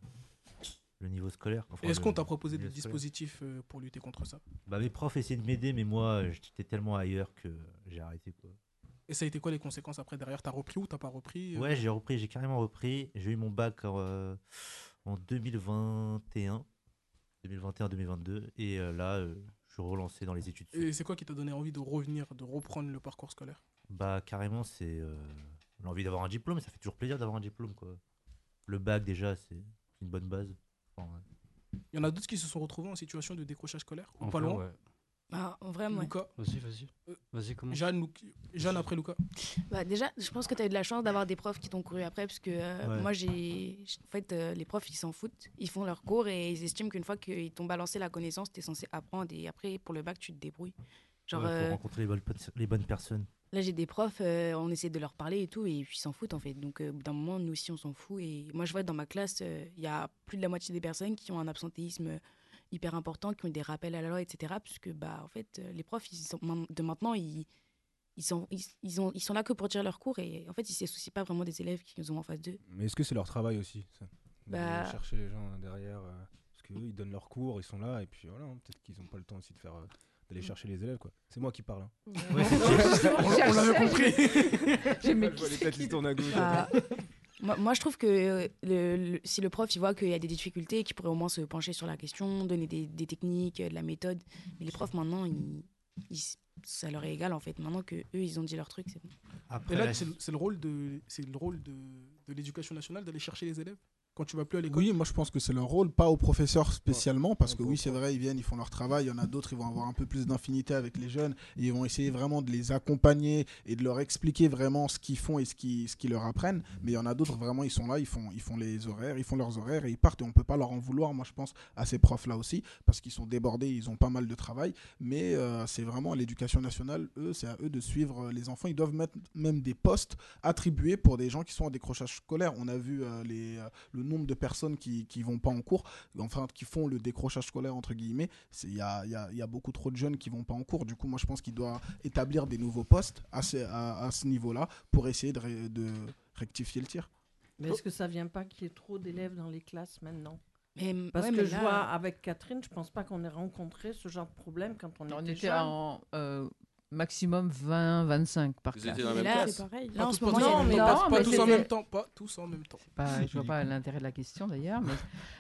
E: le niveau scolaire. Enfin,
C: Et est-ce
E: le-
C: qu'on t'a proposé
E: le
C: des
E: milieu scolaire.
C: dispositifs euh, pour lutter contre ça?
E: Bah, mes profs essayaient de m'aider, mais moi, euh, j'étais tellement ailleurs que j'ai arrêté. Quoi.
C: Et ça a été quoi les conséquences après derrière? T'as repris ou t'as pas repris? euh
E: Ouais, j'ai repris, j'ai carrément repris. J'ai eu mon bac en, euh, en deux mille vingt et un, deux mille vingt et un deux mille vingt-deux. Et euh, là, euh, je suis relancé dans les études.
C: Et c'est quoi qui t'a donné envie de revenir, de reprendre le parcours scolaire?
E: Bah, carrément, c'est euh, l'envie d'avoir un diplôme. Et ça fait toujours plaisir d'avoir un diplôme. Quoi. Le bac, déjà, c'est une bonne base. Enfin, ouais.
C: Il y en a d'autres qui se sont retrouvés en situation de décrochage scolaire? Ou
J: En
C: pas
J: vrai,
C: loin?
J: ouais.
I: Bah, en vrai, moi.
C: Luca?
J: Vas-y, vas-y.
C: Euh,
J: Vas-y, comment
C: Jeanne, ou- Jeanne après Luca.
I: Bah, déjà, je pense que tu as eu de la chance d'avoir des profs qui t'ont couru après, parce que euh,
C: Ouais.
I: moi, j'ai. En fait, euh, les profs, ils s'en foutent. Ils font leur cours et ils estiment qu'une fois qu'ils t'ont balancé la connaissance, tu es censé apprendre. Et après, pour le bac, tu te débrouilles. Genre,
E: Ouais, faut
I: euh,
E: rencontrer les bonnes, les bonnes personnes.
I: là, j'ai des profs, euh, on essaie de leur parler et tout, et puis ils s'en foutent en fait. Donc, euh, au bout d'un moment, nous aussi, on s'en fout. Et moi, je vois dans ma classe, euh, il y a plus de la moitié des personnes qui ont un absentéisme hyper important, qui ont des rappels à la loi, et cetera. Puisque, bah, en fait, euh, les profs, ils sont, de maintenant, ils, ils, sont, ils, ils, ont, ils sont là que pour tirer leur cours, et en fait, ils ne se soucient pas vraiment des élèves qu'ils ont en face d'eux.
S: Mais est-ce que c'est leur travail aussi ça
I: Bah-
S: De chercher les gens derrière euh, parce qu'eux, ils donnent leurs cours, ils sont là, et puis voilà, hein, peut-être qu'ils n'ont pas le temps aussi de faire. euh, d'aller chercher les élèves, quoi. C'est moi qui parle. Hein.
C: Ouais, c'est toi. On- on l'avait compris.
I: J'ai mis
S: Je vois les têtes qui se tournent à gauche.
I: Bah, moi, moi, je trouve que euh, le, le- si le prof il voit qu'il y a des difficultés, qu'il pourrait au moins se pencher sur la question, donner des, des techniques, euh, de la méthode. Mais les profs, maintenant, ils, ils- ça leur est égal, en fait. Maintenant qu'eux, ils ont dit leur truc, c'est bon.
C: Et là, c'est le- c'est le rôle de, c'est le rôle de, de l'éducation nationale d'aller chercher les élèves quand tu vas plus à l'école.
P: Oui, moi je pense que c'est leur rôle, pas aux professeurs spécialement, parce que oui, c'est vrai, ils viennent, ils font leur travail. Il y en a d'autres, ils vont avoir un peu plus d'infinité avec les jeunes, et ils vont essayer vraiment de les accompagner et de leur expliquer vraiment ce qu'ils font et ce qu'ils ce qu'ils leur apprennent. Mais il y en a d'autres, vraiment, ils sont là, ils font, ils font les horaires, ils font leurs horaires et ils partent. Et on peut pas leur en vouloir, moi je pense, à ces profs-là aussi, parce qu'ils sont débordés, ils ont pas mal de travail. Mais euh, c'est vraiment à l'éducation nationale, eux, c'est à eux de suivre les enfants. Ils doivent mettre même des postes attribués pour des gens qui sont en décrochage scolaire. On a vu euh, les, euh, le nombre de personnes qui qui vont pas en cours, enfin qui font le décrochage scolaire entre guillemets. Il y a, y, a, y a beaucoup trop de jeunes qui vont pas en cours. Du coup, moi je pense qu'il doit établir des nouveaux postes à ce, à, à ce niveau-là pour essayer de, ré- de rectifier le tir.
H: Mais est-ce que ça vient pas qu'il y ait trop d'élèves dans les classes maintenant?
I: Mais,
H: Parce
I: ouais,
H: que
I: mais
H: je
I: là-
H: vois avec Catherine, je pense pas qu'on ait rencontré ce genre de problème quand on,
G: On
H: était,
G: était
H: jeune.
G: en euh, maximum vingt vingt-cinq par
D: Vous
G: classe.
D: étiez dans la
I: Et
D: même
I: là,
D: classe
I: c'est pareil.
C: Pas
I: Là, en
C: tous-
I: ce
C: pas
I: moment,
C: tous
I: il y a
C: en
I: une-
C: même
G: Non,
C: temps, pas
G: mais
C: tous en
G: c'était-
C: même temps, pas tous en même temps.
G: Pas, je vois pas l'intérêt de la question d'ailleurs, mais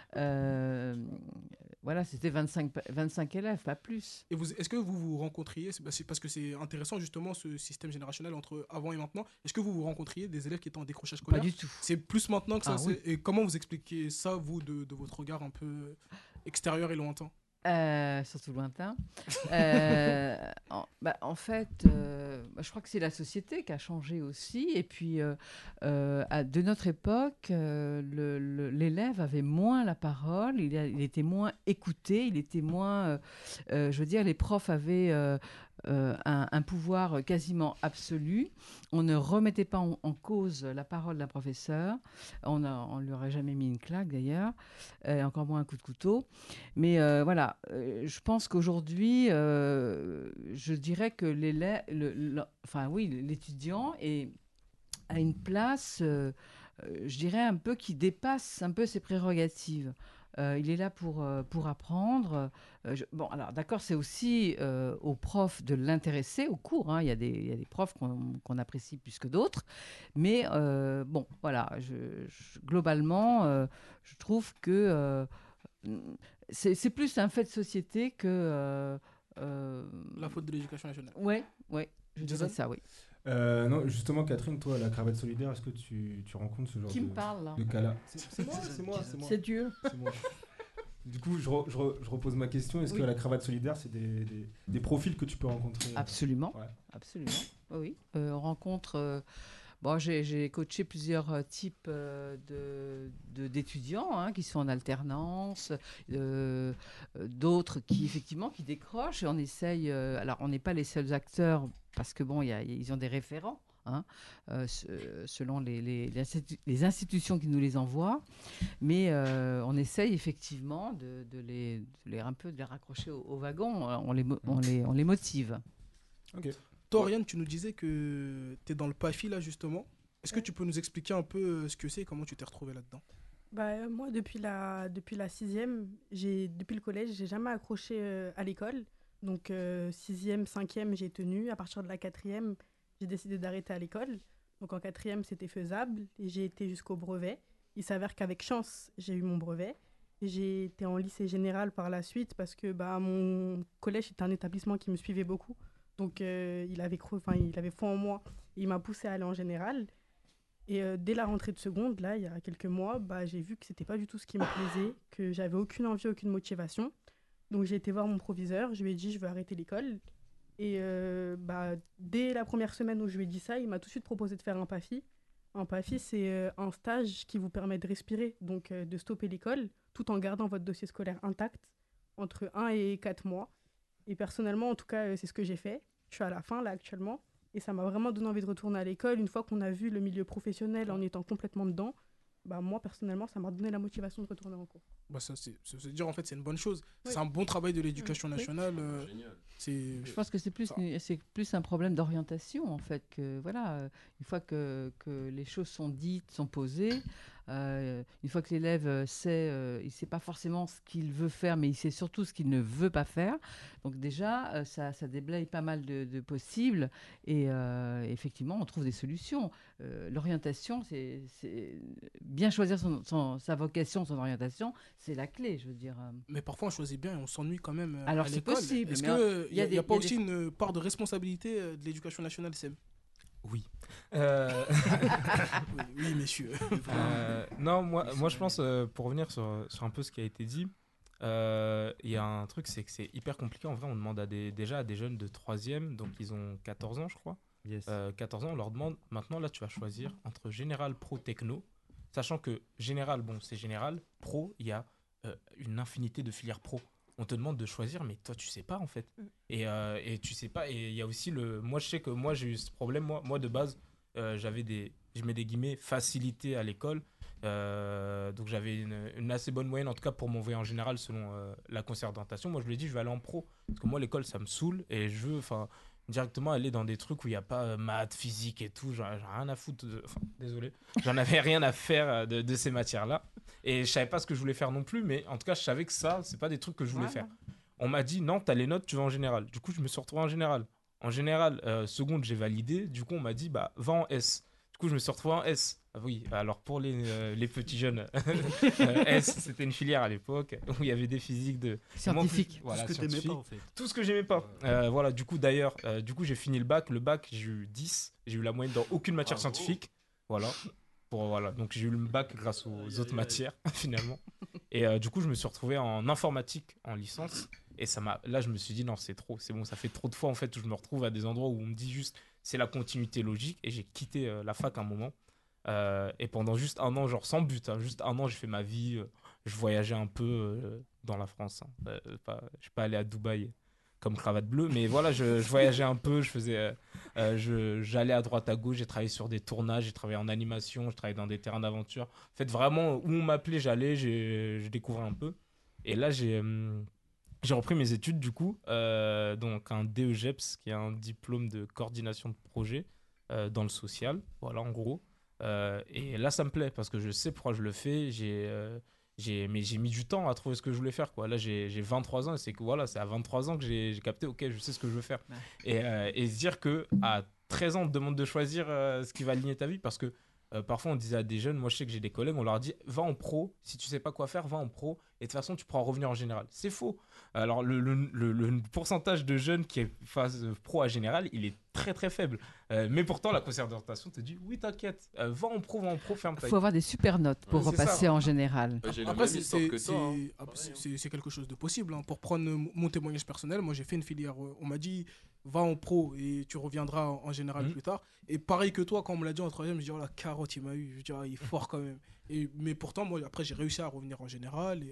G: euh, voilà, c'était vingt-cinq, pa- vingt-cinq élèves, pas plus.
C: Et vous, est-ce que vous vous rencontriez, c'est bah, c'est parce que c'est intéressant justement ce système générationnel entre avant et maintenant, est-ce que vous vous rencontriez des élèves qui étaient en décrochage scolaire?
G: du tout.
C: C'est plus maintenant que ça.
G: Ah
C: c'est-
G: oui.
C: Et comment vous expliquez ça, vous, de, de votre regard un peu extérieur et lointain?
G: Euh, surtout lointain. Euh, en, bah, en fait, euh, bah, je crois que c'est la société qui a changé aussi. Et puis, euh, euh, à, de notre époque, euh, le- le- l'élève avait moins la parole, il, a- il était moins écouté, il était moins... euh, euh, je veux dire, les profs avaient... euh, euh, un, un pouvoir quasiment absolu. On ne remettait pas en, en cause la parole d'un professeur. On ne lui aurait jamais mis une claque d'ailleurs, et encore moins un coup de couteau. Mais euh, voilà, euh, je pense qu'aujourd'hui, euh, je dirais que l'élève, le, le- enfin oui, l'étudiant est à une place, euh, euh, je dirais un peu qui dépasse un peu ses prérogatives. Euh, il est là pour, euh, pour apprendre. Euh, je- bon, alors d'accord, c'est aussi euh, aux profs de l'intéresser au cours. Hein. Il y a des, il y a des profs qu'on qu'on apprécie plus que d'autres. Mais euh, bon, voilà, je, je- globalement, euh, je trouve que euh, c'est c'est plus un fait de société que... euh, euh,
C: La faute de l'éducation nationale.
G: Ouais, ouais, je dirais
C: Jason
G: ça, oui.
S: Euh, non, justement, Catherine, toi, la cravate solidaire, est-ce que tu, tu rencontres ce genre
G: Qui
S: de,
G: me parle, là
S: de cas-là? C'est c'est moi, c'est moi, c'est moi.
H: C'est Dieu.
S: C'est moi. Du coup, je, re- je, re- je repose ma question. Est-ce
G: Oui.
S: que la cravate solidaire, c'est des, des, des profils que tu peux rencontrer? euh,
G: Absolument,
S: Ouais.
G: absolument. Oui, oui. Euh, on rencontre. euh, bon, j'ai j'ai coaché plusieurs euh, types euh, de de- d'étudiants hein, qui sont en alternance, euh, euh, d'autres qui effectivement qui décrochent. Et on essaye. euh, alors, on n'est pas les seuls acteurs parce que bon, il y a- ils ont des référents. hein, euh, se- selon les, les- les institu- les institutions qui nous les envoient. Mais euh, on essaye effectivement de, de les, de les un peu de les raccrocher au, au wagon. On les, mo- on les, on les motive.
C: Ok. Toi, Oriane, tu nous disais que tu es dans le P A F I là justement. Est-ce que tu peux nous expliquer un peu euh, ce que c'est et comment tu t'es retrouvé là-dedans?
Q: Bah, euh, moi, depuis la, depuis la sixième, j'ai, depuis le collège, j'ai jamais accroché euh, à l'école. Donc, euh, sixième, cinquième, j'ai tenu. À partir de la quatrième, j'ai décidé d'arrêter à l'école. Donc, en quatrième, c'était faisable et j'ai été jusqu'au brevet. Il s'avère qu'avec chance, j'ai eu mon brevet. Et j'ai été en lycée général par la suite parce que bah, mon collège était un établissement qui me suivait beaucoup. Donc, euh, il avait cru, enfin, il avait foi en moi. Il m'a poussé à aller en général. Et euh, dès la rentrée de seconde, là, il y a quelques mois, bah, j'ai vu que c'était pas du tout ce qui me plaisait, que j'avais aucune envie, aucune motivation. Donc j'ai été voir mon proviseur, je lui ai dit je veux arrêter l'école. Et euh, bah, dès la première semaine où je lui ai dit ça, il m'a tout de suite proposé de faire un P A F I. Un P A F I, c'est euh, un stage qui vous permet de respirer, donc euh, de stopper l'école, tout en gardant votre dossier scolaire intact, entre un et quatre mois. Et personnellement, en tout cas, euh, c'est ce que j'ai fait. Je suis à la fin, là, actuellement. Et ça m'a vraiment donné envie de retourner à l'école. Une fois qu'on a vu le milieu professionnel en étant complètement dedans, bah, moi, personnellement, ça m'a donné la motivation de retourner en cours.
C: Bah, ça, c'est, se se dire en fait, c'est une bonne chose.
Q: Oui.
C: C'est un bon travail de l'éducation
Q: Oui.
C: nationale. euh, c'est...
G: Je pense que c'est plus, une- c'est plus un problème d'orientation, en fait. Que, voilà, euh, une fois que, que les choses sont dites, sont posées, euh, une fois que l'élève euh, sait, euh, il ne sait pas forcément ce qu'il veut faire, mais il sait surtout ce qu'il ne veut pas faire. Donc déjà, euh, ça, ça déblaye pas mal de, de possibles. Et euh, effectivement, on trouve des solutions. Euh, l'orientation, c'est, c'est bien choisir son, son- sa vocation, son orientation, c'est la clé, je veux dire. euh.
C: Mais parfois, on choisit bien et on s'ennuie quand même euh,
G: Alors,
C: à
G: c'est
C: l'école.
G: possible,
C: Est-ce
G: mais
C: qu'il
G: il
C: n'y
G: y
C: a,
G: a des-
C: y a pas
G: il y a
C: aussi
G: des-
C: une part de responsabilité euh, de l'éducation nationale, Sem?
F: Oui. Euh,
C: oui, oui, messieurs.
F: Euh, non, moi, moi je pense, euh, pour revenir sur, sur un peu ce qui a été dit, euh, il y a un truc, c'est que c'est hyper compliqué. En vrai, on demande à des, déjà à des jeunes de troisième, donc ils ont quatorze ans, je crois.
E: Yes.
F: Euh, quatorze ans, on leur demande, maintenant, là, tu vas choisir entre général, pro, techno. Sachant que général, bon, c'est général. Pro, il y a euh, une infinité de filières pro. On te demande de choisir, mais toi, tu sais pas, en fait. Et, euh, et tu sais pas. Et il y a aussi le. Moi, je sais que moi, j'ai eu ce problème. Moi, moi de base, euh, j'avais des. Je mets des guillemets, facilité à l'école. Euh, donc, j'avais une, une assez bonne moyenne, en tout cas, pour m'envoyer en général, selon euh, la conseillère d'orientation. Moi, je lui ai dit, je vais aller en pro. Parce que moi, l'école, ça me saoule. Et je veux, enfin, directement aller dans des trucs où il n'y a pas euh, maths, physique et tout. J'en j'ai rien à foutre. de- Enfin, désolé. J'en avais rien à faire euh, de, de ces matières-là. Et je savais pas ce que je voulais faire non plus. Mais en tout cas, je savais que ça, c'est pas des trucs que je voulais
H: Voilà.
F: faire. On m'a dit, non, t'as les notes, tu vas en général. Du coup, je me suis retrouvé en général. En général, euh, seconde, j'ai validé. Du coup, on m'a dit, bah, va en S. Du coup, je me suis retrouvé en S. Ah oui, alors pour les, euh, les petits jeunes, euh, S, c'était une filière à l'époque où il y avait des physiques de...
G: Scientifiques.
F: Moi, en plus, voilà,
J: Tout ce que t'aimais
F: scientifiques.
J: pas, en fait.
F: Tout ce que j'aimais pas. Euh, voilà, du coup, d'ailleurs, euh, du coup, j'ai fini le bac. Le bac, j'ai eu dix. J'ai eu la moyenne dans aucune matière
J: Bravo.
F: scientifique. Voilà. Pour, voilà. Donc, j'ai eu le bac grâce aux autres matières, finalement. Et euh, du coup, je me suis retrouvé en informatique en licence. Et ça m'a. Là, je me suis dit, non, c'est trop. C'est bon, ça fait trop de fois, en fait, où je me retrouve à des endroits où on me dit juste, c'est la continuité logique. Et j'ai quitté euh, la fac un moment. Euh, et pendant juste un an, genre sans but, hein, juste un an, j'ai fait ma vie. euh, je voyageais un peu euh, dans la France. Hein. Euh, pas, je suis pas allé à Dubaï comme cravate bleue, mais voilà, je, je voyageais un peu. Je faisais, euh, euh, je, j'allais à droite à gauche. J'ai travaillé sur des tournages, j'ai travaillé en animation, je travaillais dans des terrains d'aventure. En fait, vraiment, où on m'appelait, j'allais, j'ai, je découvrais un peu. Et là, j'ai, hum, j'ai repris mes études du coup, euh, donc un D E G E P S, qui est un diplôme de coordination de projet euh, dans le social. Voilà, en gros. Euh, et là, ça me plaît parce que je sais pourquoi je le fais. J'ai, euh, j'ai, mais j'ai mis du temps à trouver ce que je voulais faire, quoi. Là, j'ai, j'ai vingt-trois ans et c'est que voilà, c'est à vingt-trois ans que j'ai, j'ai capté, ok, je sais ce que je veux faire.
G: Ouais.
F: Et, euh, et se dire que à treize ans, on te demande de choisir euh, ce qui va aligner ta vie parce que euh, parfois on disait à des jeunes, moi je sais que j'ai des collègues, on leur dit va en pro, si tu sais pas quoi faire, va en pro et de toute façon tu pourras revenir en général. C'est faux. Alors le, le, le, le pourcentage de jeunes qui fassent pro à général, il est très très faible. Euh, mais pourtant la conseillère d'orientation te dit oui t'inquiète, euh, va en pro, va en pro, ferme ta
G: Il
F: gueule.
G: faut avoir des super notes pour
F: Ouais, c'est
G: repasser
F: ça.
G: en général.
C: Après, c'est, c'est, c'est, après, c'est- c'est- c'est quelque chose de possible. hein. Pour prendre euh, mon témoignage personnel, moi j'ai fait une filière. euh, On m'a dit va en pro et tu reviendras en, en général
F: Mhm.
C: plus tard. Et pareil que toi, quand on me l'a dit en troisième, je dis oh la carotte, il m'a eu. Je dis ah, il est fort quand même. Et, mais pourtant, moi après, j'ai réussi à revenir en général. Et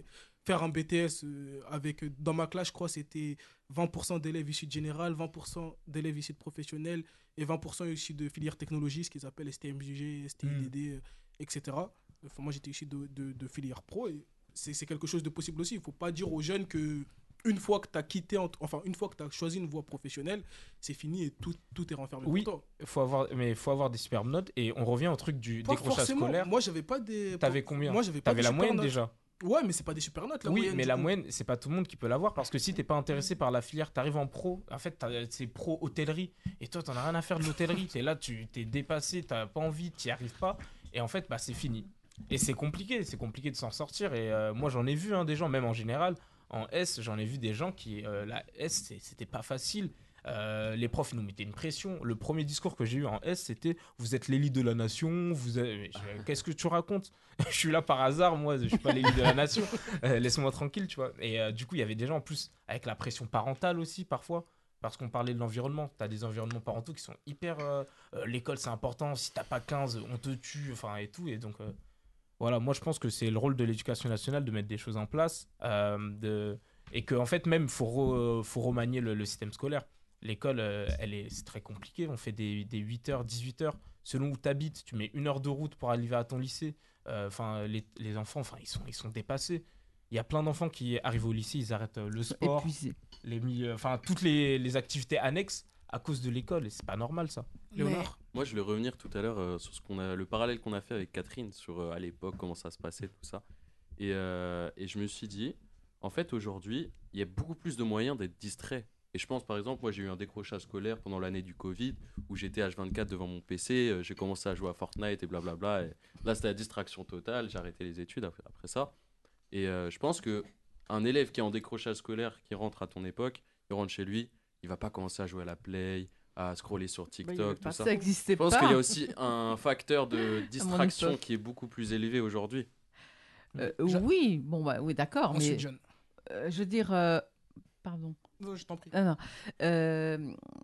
C: faire un B T S euh, avec, dans ma classe, je crois, c'était vingt pour cent d'élèves issus de général, vingt pour cent d'élèves issus de professionnels et vingt pour cent issus de filières technologies, ce qu'ils appellent S T M J G, S T I D D, mm. et cetera. Enfin, moi, j'étais issu de, de, de filières pro et c'est, c'est quelque chose de possible aussi. Il ne faut pas dire aux jeunes que une fois que tu as quitté, enfin, une fois que tu as choisi une voie professionnelle, c'est fini et tout, tout est renfermé
F: oui,
C: pour toi.
F: Faut avoir, mais il faut avoir des superbes notes. Et on revient au truc du
C: pas
F: décrochage
C: forcément.
F: scolaire.
C: Moi, j'avais pas des.
F: T'avais combien?
C: Moi, j'avais pas
F: T'avais
C: des
F: la
C: super
F: moyenne
C: notes.
F: déjà.
C: Ouais, mais c'est pas des super notes. La
F: oui,
C: moyenne,
F: mais
C: du
F: la
C: coup.
F: moyenne, c'est pas tout le monde qui peut l'avoir parce que si t'es pas intéressé par la filière, t'arrives en pro. En fait, t'as- c'est pro hôtellerie et toi, t'en as rien à faire de l'hôtellerie. T'es là, tu t'es dépassé, t'as pas envie, t'y arrives pas et en fait, bah c'est fini. Et c'est compliqué, c'est compliqué de s'en sortir. Et euh, moi, j'en ai vu hein, des gens, même en général, en S, j'en ai vu des gens qui euh, la S, c'est- c'était pas facile. Euh, les profs ils nous mettaient une pression. Le premier discours que j'ai eu en S, c'était vous êtes l'élite de la nation. Vous êtes- Mais je- qu'est-ce que tu racontes? Je suis là par hasard, moi, je suis pas l'élite de la nation. Euh, laisse-moi tranquille, tu vois. Et euh, du coup, il y avait des gens en plus avec la pression parentale aussi parfois. Parce qu'on parlait de l'environnement. Tu as des environnements parentaux qui sont hyper. euh, euh, l'école, c'est important. Si t'as pas quinze, on te tue. Enfin, et tout. Et donc, euh, voilà, moi, je pense que c'est le rôle de l'éducation nationale de mettre des choses en place. euh, de... Et qu'en fait, même, il faut, re- faut remanier le, le système scolaire. L'école, euh, elle est, c'est très compliqué. On fait des, des huit heures, dix-huit heures. Selon où tu habites, tu mets une heure de route pour arriver à ton lycée. Enfin, les, les enfants, enfin, ils sont, ils sont dépassés. Il y a plein d'enfants qui arrivent au lycée, ils arrêtent euh, le sport,
G: épuisés.
F: les milieux, enfin toutes les, les activités annexes à cause de l'école et c'est pas normal ça. Léonard.
D: Moi, je voulais revenir tout à l'heure euh, sur ce qu'on a, le parallèle qu'on a fait avec Catherine sur euh, à l'époque comment ça se passait tout ça. Et, euh, et je me suis dit, en fait, aujourd'hui, il y a beaucoup plus de moyens d'être distrait. Et je pense, par exemple, moi, j'ai eu un décrochage scolaire pendant l'année du Covid où j'étais H vingt-quatre devant mon P C, euh, j'ai commencé à jouer à Fortnite et blablabla. Et là, c'était la distraction totale. J'ai arrêté les études après, après ça. Et euh, je pense que un élève qui est en décrochage scolaire, qui rentre à ton époque, il rentre chez lui, il va pas commencer à jouer à la Play, à scroller sur TikTok,
G: Bah, il va
D: tout
G: pas-
D: ça.
G: ça existait
D: Je pense
G: pas.
D: qu'il y a aussi un facteur de
G: mon
D: distraction
G: époque.
D: qui est beaucoup plus élevé aujourd'hui.
G: Euh,
C: Ja-
G: oui, bon, bah, oui, d'accord,
C: Ensuite,
G: mais
C: John.
G: euh, je veux dire, euh, pardon.
C: Non, je t'en prie.
G: Ah non. Euh,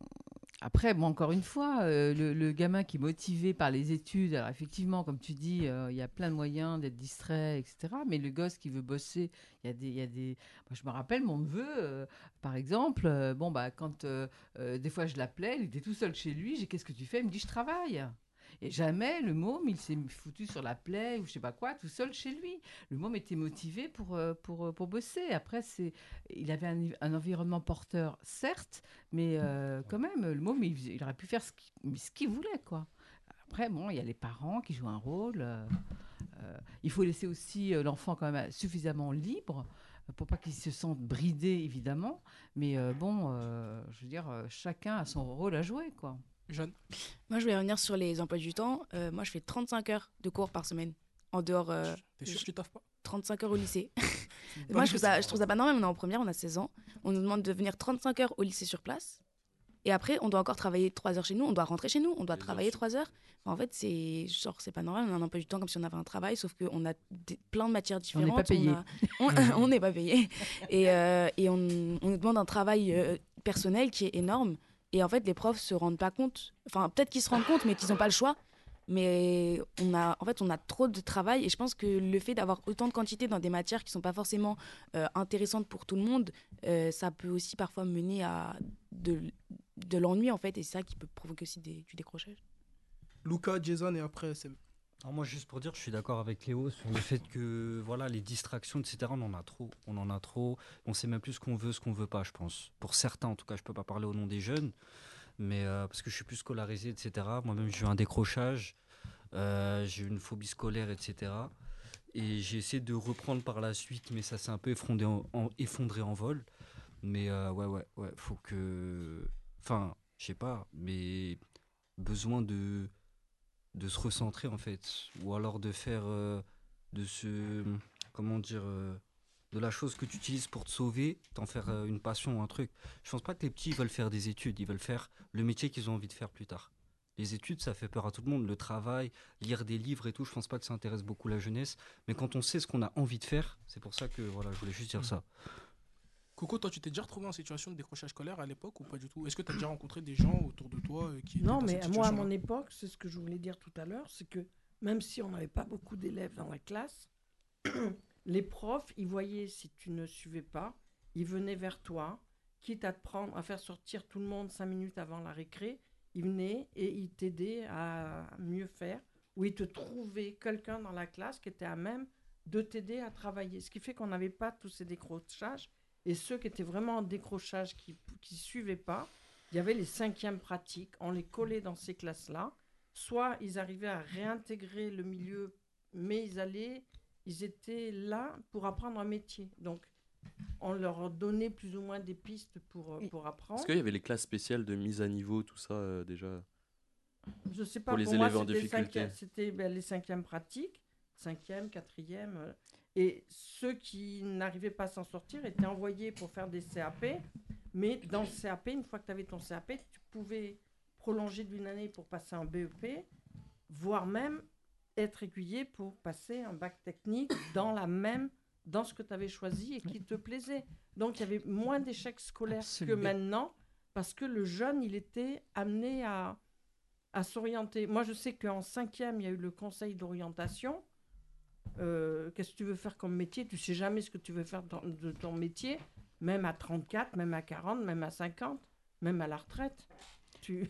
G: après, bon, encore une fois, euh, le, le gamin qui est motivé par les études, alors effectivement, comme tu dis, euh, il y a plein de moyens d'être distrait, et cetera. Mais le gosse qui veut bosser, il y a des, il y a des. Moi, je me rappelle, mon neveu, euh, par exemple, euh, bon, bah, quand euh, euh, des fois je l'appelais, il était tout seul chez lui. J'ai qu'est-ce que tu fais? Il me dit je travaille. Et jamais le môme, il s'est foutu sur la Play ou je sais pas quoi, tout seul chez lui. Le môme était motivé pour, euh, pour, euh, pour bosser. Après, c'est, il avait un, un environnement porteur, certes, mais euh, quand même, le môme, il, il aurait pu faire ce qu'il, ce qu'il voulait, quoi. Après, bon, il y a les parents qui jouent un rôle. euh, euh, il faut laisser aussi euh, l'enfant quand même suffisamment libre euh, pour pas qu'il se sente bridé, évidemment. Mais euh, bon, euh, je veux dire, euh, chacun a son rôle à jouer, quoi.
C: Jeanne.
I: Moi, je voulais revenir sur les emplois du temps. Euh, moi, je fais trente-cinq heures de cours par semaine. En dehors. euh,
C: T'es sûr que tu taffes pas?
I: trente-cinq heures au lycée.
C: bonne
I: Moi, je trouve, ça,
C: question.
I: je trouve ça pas normal. On est en première, on a seize ans. On nous demande de venir trente-cinq heures au lycée sur place. Et après, on doit encore travailler trois heures chez nous. On doit rentrer chez nous. On doit travailler trois heures. Enfin, en fait, c'est genre, c'est pas normal. On a un emploi du temps comme si on avait un travail, sauf qu'on a des- plein de matières
G: On n'est
I: différentes.
G: pas payé.
I: a- On on n'est pas payé. Et, euh, et on, on nous demande un travail euh, personnel qui est énorme. Et en fait, les profs se rendent pas compte. Enfin, peut-être qu'ils se rendent compte, mais qu'ils n'ont pas le choix. Mais on a, en fait, on a trop de travail. Et je pense que le fait d'avoir autant de quantité dans des matières qui sont pas forcément euh, intéressantes pour tout le monde, euh, ça peut aussi parfois mener à de, de l'ennui, en fait. Et c'est ça qui peut provoquer aussi des- du décrochage.
C: Luca, Jason et après Sem.
J: Alors moi, juste pour dire, je suis d'accord avec Léo sur le fait que voilà, les distractions, et cetera, on en a trop. On en a trop. On sait même plus ce qu'on veut, ce qu'on veut pas, je pense. Pour certains, en tout cas, je peux pas parler au nom des jeunes, mais euh, parce que je suis plus scolarisé, et cetera. Moi-même, j'ai eu un décrochage, euh, j'ai eu une phobie scolaire, et cetera. Et j'ai essayé de reprendre par la suite, mais ça s'est un peu effondré en, en- effondré en vol. Mais euh, ouais, ouais, ouais, faut que... Enfin, je sais pas, mais besoin de de se recentrer en fait, ou alors de faire euh, de ce, comment dire, euh, de la chose que tu utilises pour te sauver, t'en faire euh, une passion ou un truc. Je pense pas que les petits veulent faire des études, ils veulent faire le métier qu'ils ont envie de faire plus tard. Les études, ça fait peur à tout le monde, le travail, lire des livres et tout, je pense pas que ça intéresse beaucoup la jeunesse, mais quand on sait ce qu'on a envie de faire, c'est pour ça que voilà, je voulais juste dire ça.
C: Coco, toi, tu t'es déjà retrouvé en situation de décrochage scolaire à l'époque ou pas du tout? Est-ce que tu as déjà rencontré des gens autour de toi euh, qui étaient
H: Non,
C: dans
H: mais
C: cette
H: moi, à
C: situation-là?
H: mon époque, c'est ce que je voulais dire tout à l'heure, c'est que même si on n'avait pas beaucoup d'élèves dans la classe, Les profs, ils voyaient si tu ne suivais pas, ils venaient vers toi, quitte à te prendre, à faire sortir tout le monde cinq minutes avant la récré, ils venaient et ils t'aidaient à mieux faire, ou ils te trouvaient quelqu'un dans la classe qui était à même de t'aider à travailler. Ce qui fait qu'on n'avait pas tous ces décrochages, et ceux qui étaient vraiment en décrochage, qui ne suivaient pas, il y avait les cinquièmes pratiques, on les collait dans ces classes-là, soit ils arrivaient à réintégrer le milieu, mais ils allaient, ils étaient là pour apprendre un métier. Donc, on leur donnait plus ou moins des pistes pour, euh, pour apprendre.
D: Est-ce qu'il y avait les classes spéciales de mise à niveau, tout ça euh, déjà?
H: Je sais pas,
D: pour les
H: pour
D: élèves
H: moi,
D: en
H: c'était
D: difficulté.
H: cinquième- c'était ben, les cinquièmes pratiques, cinquième, quatrième. euh, et ceux qui n'arrivaient pas à s'en sortir étaient envoyés pour faire des C A P. Mais dans le C A P, une fois que tu avais ton C A P, tu pouvais prolonger d'une année pour passer un B E P, voire même être aiguillé pour passer un bac technique dans la même, dans ce que tu avais choisi et qui te plaisait. Donc il y avait moins d'échecs scolaires
G: Absolument.
H: que maintenant, parce que le jeune, il était amené à, à s'orienter. Moi, je sais qu'en cinquième, il y a eu le conseil d'orientation. Euh, qu'est-ce que tu veux faire comme métier? Tu sais jamais ce que tu veux faire dans- de ton métier, même à trente-quatre, même à quarante, même à cinquante, même à la retraite. Tu...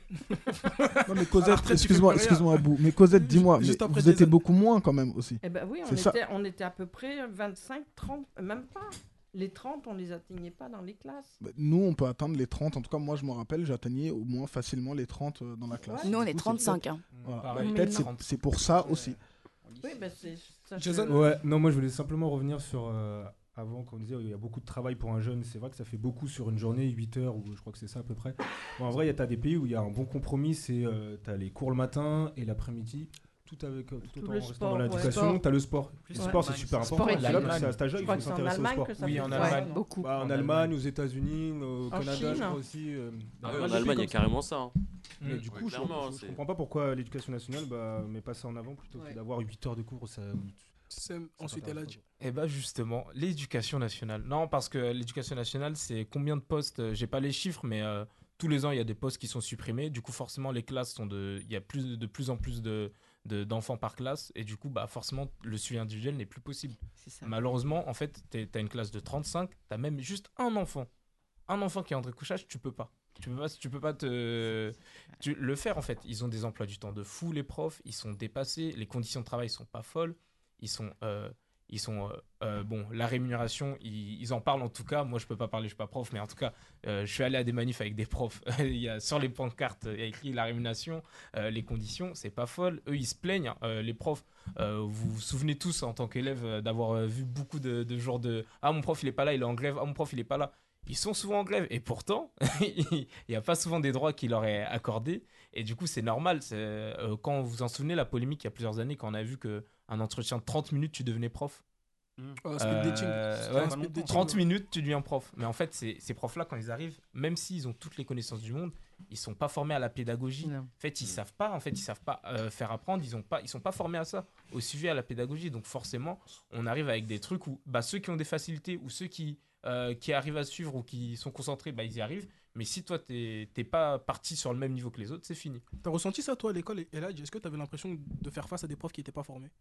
P: Non, mais Cosette, excuse-moi, excuse-moi, Abou. Mais Cosette, dis-moi,
H: Juste
P: mais
H: après
P: vous
H: des
P: étiez
H: années.
P: beaucoup moins quand même aussi.
H: Eh ben oui, on
P: C'est ça.
H: était, on était à peu près vingt-cinq, trente, même pas. Les trente, on les atteignait pas dans les classes.
P: Bah, nous, on peut atteindre les trente. En tout cas, moi, je me rappelle, j'atteignais au moins facilement les trente euh, dans la classe.
I: Nous, on
P: Du
I: est
P: coup, c'est
I: trente-cinq,
P: peut-être-
I: hein.
P: Voilà.
S: Pareil.
P: Peut-être c'est-
S: trente.
P: c'est pour ça aussi.
H: Oui, ben c'est... ça, je-
S: Jason Ouais, non, moi je voulais simplement revenir sur. euh, avant, qu'on disait, il y a beaucoup de travail pour un jeune. C'est vrai que ça fait beaucoup sur une journée, huit heures, ou je crois que c'est ça à peu près. Bon, en vrai, il y a des pays où il y a un bon compromis. C'est euh, tu as les cours le matin et l'après-midi. Tout avec euh, tout,
H: Tout
S: autant
H: le
S: en restant
H: sport,
S: dans
H: ouais.
S: l'éducation,
H: Sport.
S: tu as le sport.
H: Plus
S: Le
H: en
S: sport, c'est
H: Allemagne.
S: super
H: Sport
S: important.
H: et
S: Et là,
H: l'Allemagne.
S: c'est à cet âge-là,
H: Je
S: il
H: crois
S: faut
H: que c'est en
S: s'intéresser au
H: Allemagne
S: sport.
H: que ça
S: Oui,
H: fait
S: en
H: ça.
S: Allemagne.
H: Ouais, beaucoup.
S: Bah, en
H: Ouais,
S: Allemagne,
H: ouais.
S: aux États-Unis, au
H: En
S: Canada,
H: Chine.
S: je crois aussi. euh,
D: Ah
S: dans
D: oui,
S: pas
D: en
S: mal de
D: Allemagne,
S: pays
D: il y a
S: comme
D: carrément ça, hein.
S: Mais
D: Mm.
S: du
D: Ouais,
S: coup, je,
D: clairement,
S: je- je
D: c'est-
S: comprends pas pourquoi l'éducation nationale bah, met pas ça en avant plutôt que d'avoir huit heures de cours. Ça,
C: C'est-
S: ça
C: ensuite,
S: t'intéresse
C: elle a
S: pas,
C: dit.
F: Eh bah justement, l'éducation nationale. Non, parce que l'éducation nationale, c'est combien de postes? euh, J'ai pas les chiffres, mais euh, tous les ans, il y a des postes qui sont supprimés. Du coup, forcément, les classes sont de... Il y a plus, de plus en plus de, de- d'enfants par classe. Et du coup, bah, forcément, le suivi individuel n'est plus possible.
G: ça.
F: Malheureusement, en fait, t'es- t'as une classe de trente-cinq, t'as même juste un enfant. Un enfant qui est en découchage, tu peux pas. Tu peux pas, tu peux pas te tu- le faire, en fait. Ils ont des emplois du temps de fou, les profs. Ils sont dépassés. Les conditions de travail sont pas folles. Ils sont... euh, Ils sont euh, euh, bon, la rémunération, ils, ils en parlent en tout cas. Moi, je peux pas parler, je suis pas prof, mais en tout cas, euh, je suis allé à des manifs avec des profs. Il y a sur les pancartes, il y a écrit la rémunération, euh, les conditions, c'est pas folle. Eux, ils se plaignent. Hein. Euh, les profs, euh, vous vous souvenez tous en tant qu'élève euh, d'avoir euh, vu beaucoup de, de jours de ah mon prof il est pas là, il est en grève. Ah mon prof il est pas là. Ils sont souvent en grève et pourtant, il n'y a pas souvent des droits qui leur est accordés. Et du coup, c'est normal. C'est, euh, quand vous vous en souvenez, la polémique il y a plusieurs années, quand on a vu qu'un entretien de trente minutes, tu devenais prof.
C: Oh, speed dating.
F: Euh,
C: C'était
F: ouais,
C: un speed dating,
F: trente
C: ouais.
F: minutes, tu deviens prof. Mais en fait, ces, ces profs-là, quand ils arrivent, même s'ils ont toutes les connaissances du monde, ils sont pas formés à la pédagogie. En fait, ils savent pas. En fait, ils savent pas euh, faire apprendre. Ils ont pas. Ils sont pas formés à ça, au sujet à la pédagogie. Donc forcément, on arrive avec des trucs où bah, ceux qui ont des facilités ou ceux qui euh, qui arrivent à suivre ou qui sont concentrés, bah, ils y arrivent. Mais si toi, t'es t'es pas parti sur le même niveau que les autres, c'est fini.
C: T'as ressenti ça, toi, à l'école, Eladj? Est-ce que t'avais l'impression de faire face à des profs qui n'étaient pas formés?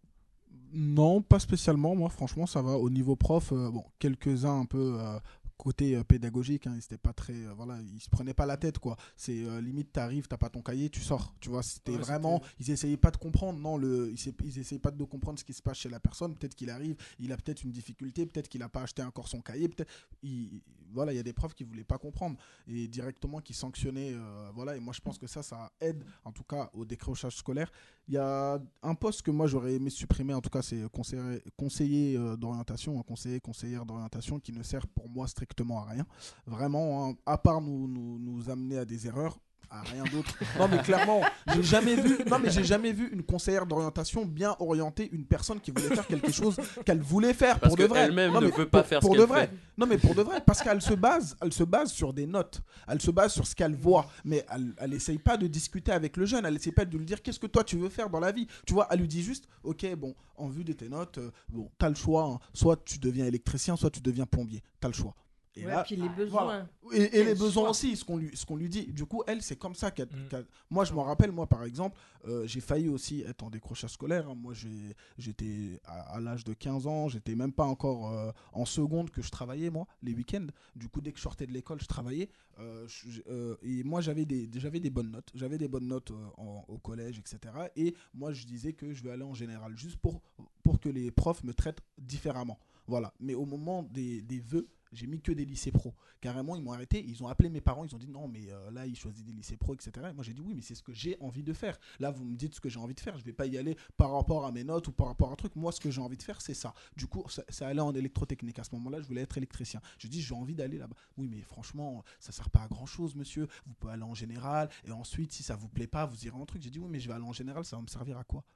P: Non, pas spécialement. Moi, franchement, ça va. Au niveau prof, euh, bon, quelques-uns un peu euh, côté euh, pédagogique, hein, ils étaient pas très, euh, voilà, ils se prenaient pas la tête, quoi. C'est euh, limite, t'arrives, t'as pas ton cahier, tu sors. Tu vois, c'était
C: Ouais,
P: vraiment, ils essayaient pas de comprendre. Non, le, ils, essa- ils essayaient pas de comprendre ce qui se passe chez la personne. Peut-être qu'il arrive, il a peut-être une difficulté, peut-être qu'il a pas acheté encore son cahier, peut-être, il- voilà, il y a des profs qui voulaient pas comprendre et directement qui sanctionnaient, euh, voilà. Et moi, je pense que ça, ça aide, en tout cas, au décrochage scolaire. Il y a un poste que moi j'aurais aimé supprimer, en tout cas, c'est conseiller, conseiller euh, d'orientation, un conseiller, conseillère d'orientation qui ne sert pour moi strictement à rien. Vraiment, hein, à part nous, nous, nous amener à des erreurs, à rien d'autre. Non mais clairement, j'ai jamais vu, non mais j'ai jamais vu une conseillère d'orientation bien orienter une personne qui voulait faire quelque chose qu'elle voulait faire
D: Parce
P: pour de vrai.
D: qu'elle-même
P: Non,
D: ne
P: mais
D: peut pas
P: pour-
D: faire ce
P: pour
D: qu'elle
P: de vrai.
D: fait.
P: Non mais pour de vrai, parce qu'elle se base, elle se base sur des notes, elle se base sur ce qu'elle voit, mais elle, elle essaye pas de discuter avec le jeune, elle essaye pas de lui dire qu'est-ce que toi tu veux faire dans la vie. Tu vois, elle lui dit juste, ok, bon, en vue de tes notes, euh, bon, t'as le choix, hein. Soit tu deviens électricien, soit tu deviens plombier, t'as le choix.
H: Et ouais, là, puis les besoins.
T: Voilà. Et, et les besoins choix. aussi, ce qu'on lui, ce qu'on lui dit. Du coup, elle, c'est comme ça qu'elle. Mm. qu'elle... Moi, je me rappelle, moi, par exemple, euh, j'ai failli aussi être en décrochage scolaire. Moi, j'ai, j'étais à, à l'âge de quinze ans, j'étais même pas encore euh, en seconde que je travaillais, moi, les week-ends. Du coup, dès que je sortais de l'école, je travaillais. Euh, je, euh, et moi, j'avais des, j'avais des bonnes notes. J'avais des bonnes notes euh, en, au collège, et cetera. Et moi, je disais que je vais aller en général, juste pour, pour que les profs me traitent différemment. Voilà. Mais au moment des, des vœux, j'ai mis que des lycées pro. Carrément, ils m'ont arrêté, ils ont appelé mes parents, ils ont dit non, mais euh, là, ils choisissent des lycées pro, et cetera. Et moi, j'ai dit oui, mais c'est ce que j'ai envie de faire. Là, vous me dites ce que j'ai envie de faire. Je ne vais pas y aller par rapport à mes notes ou par rapport à un truc. Moi, ce que j'ai envie de faire, c'est ça. Du coup, ça, ça allait en électrotechnique. À ce moment-là, je voulais être électricien. Je dis, j'ai envie d'aller là-bas. Oui, mais franchement, ça ne sert pas à grand-chose, monsieur. Vous pouvez aller en général. Et ensuite, si ça ne vous plaît pas, vous irez en truc. J'ai dit oui, mais je vais aller en général. Ça va me servir à quoi?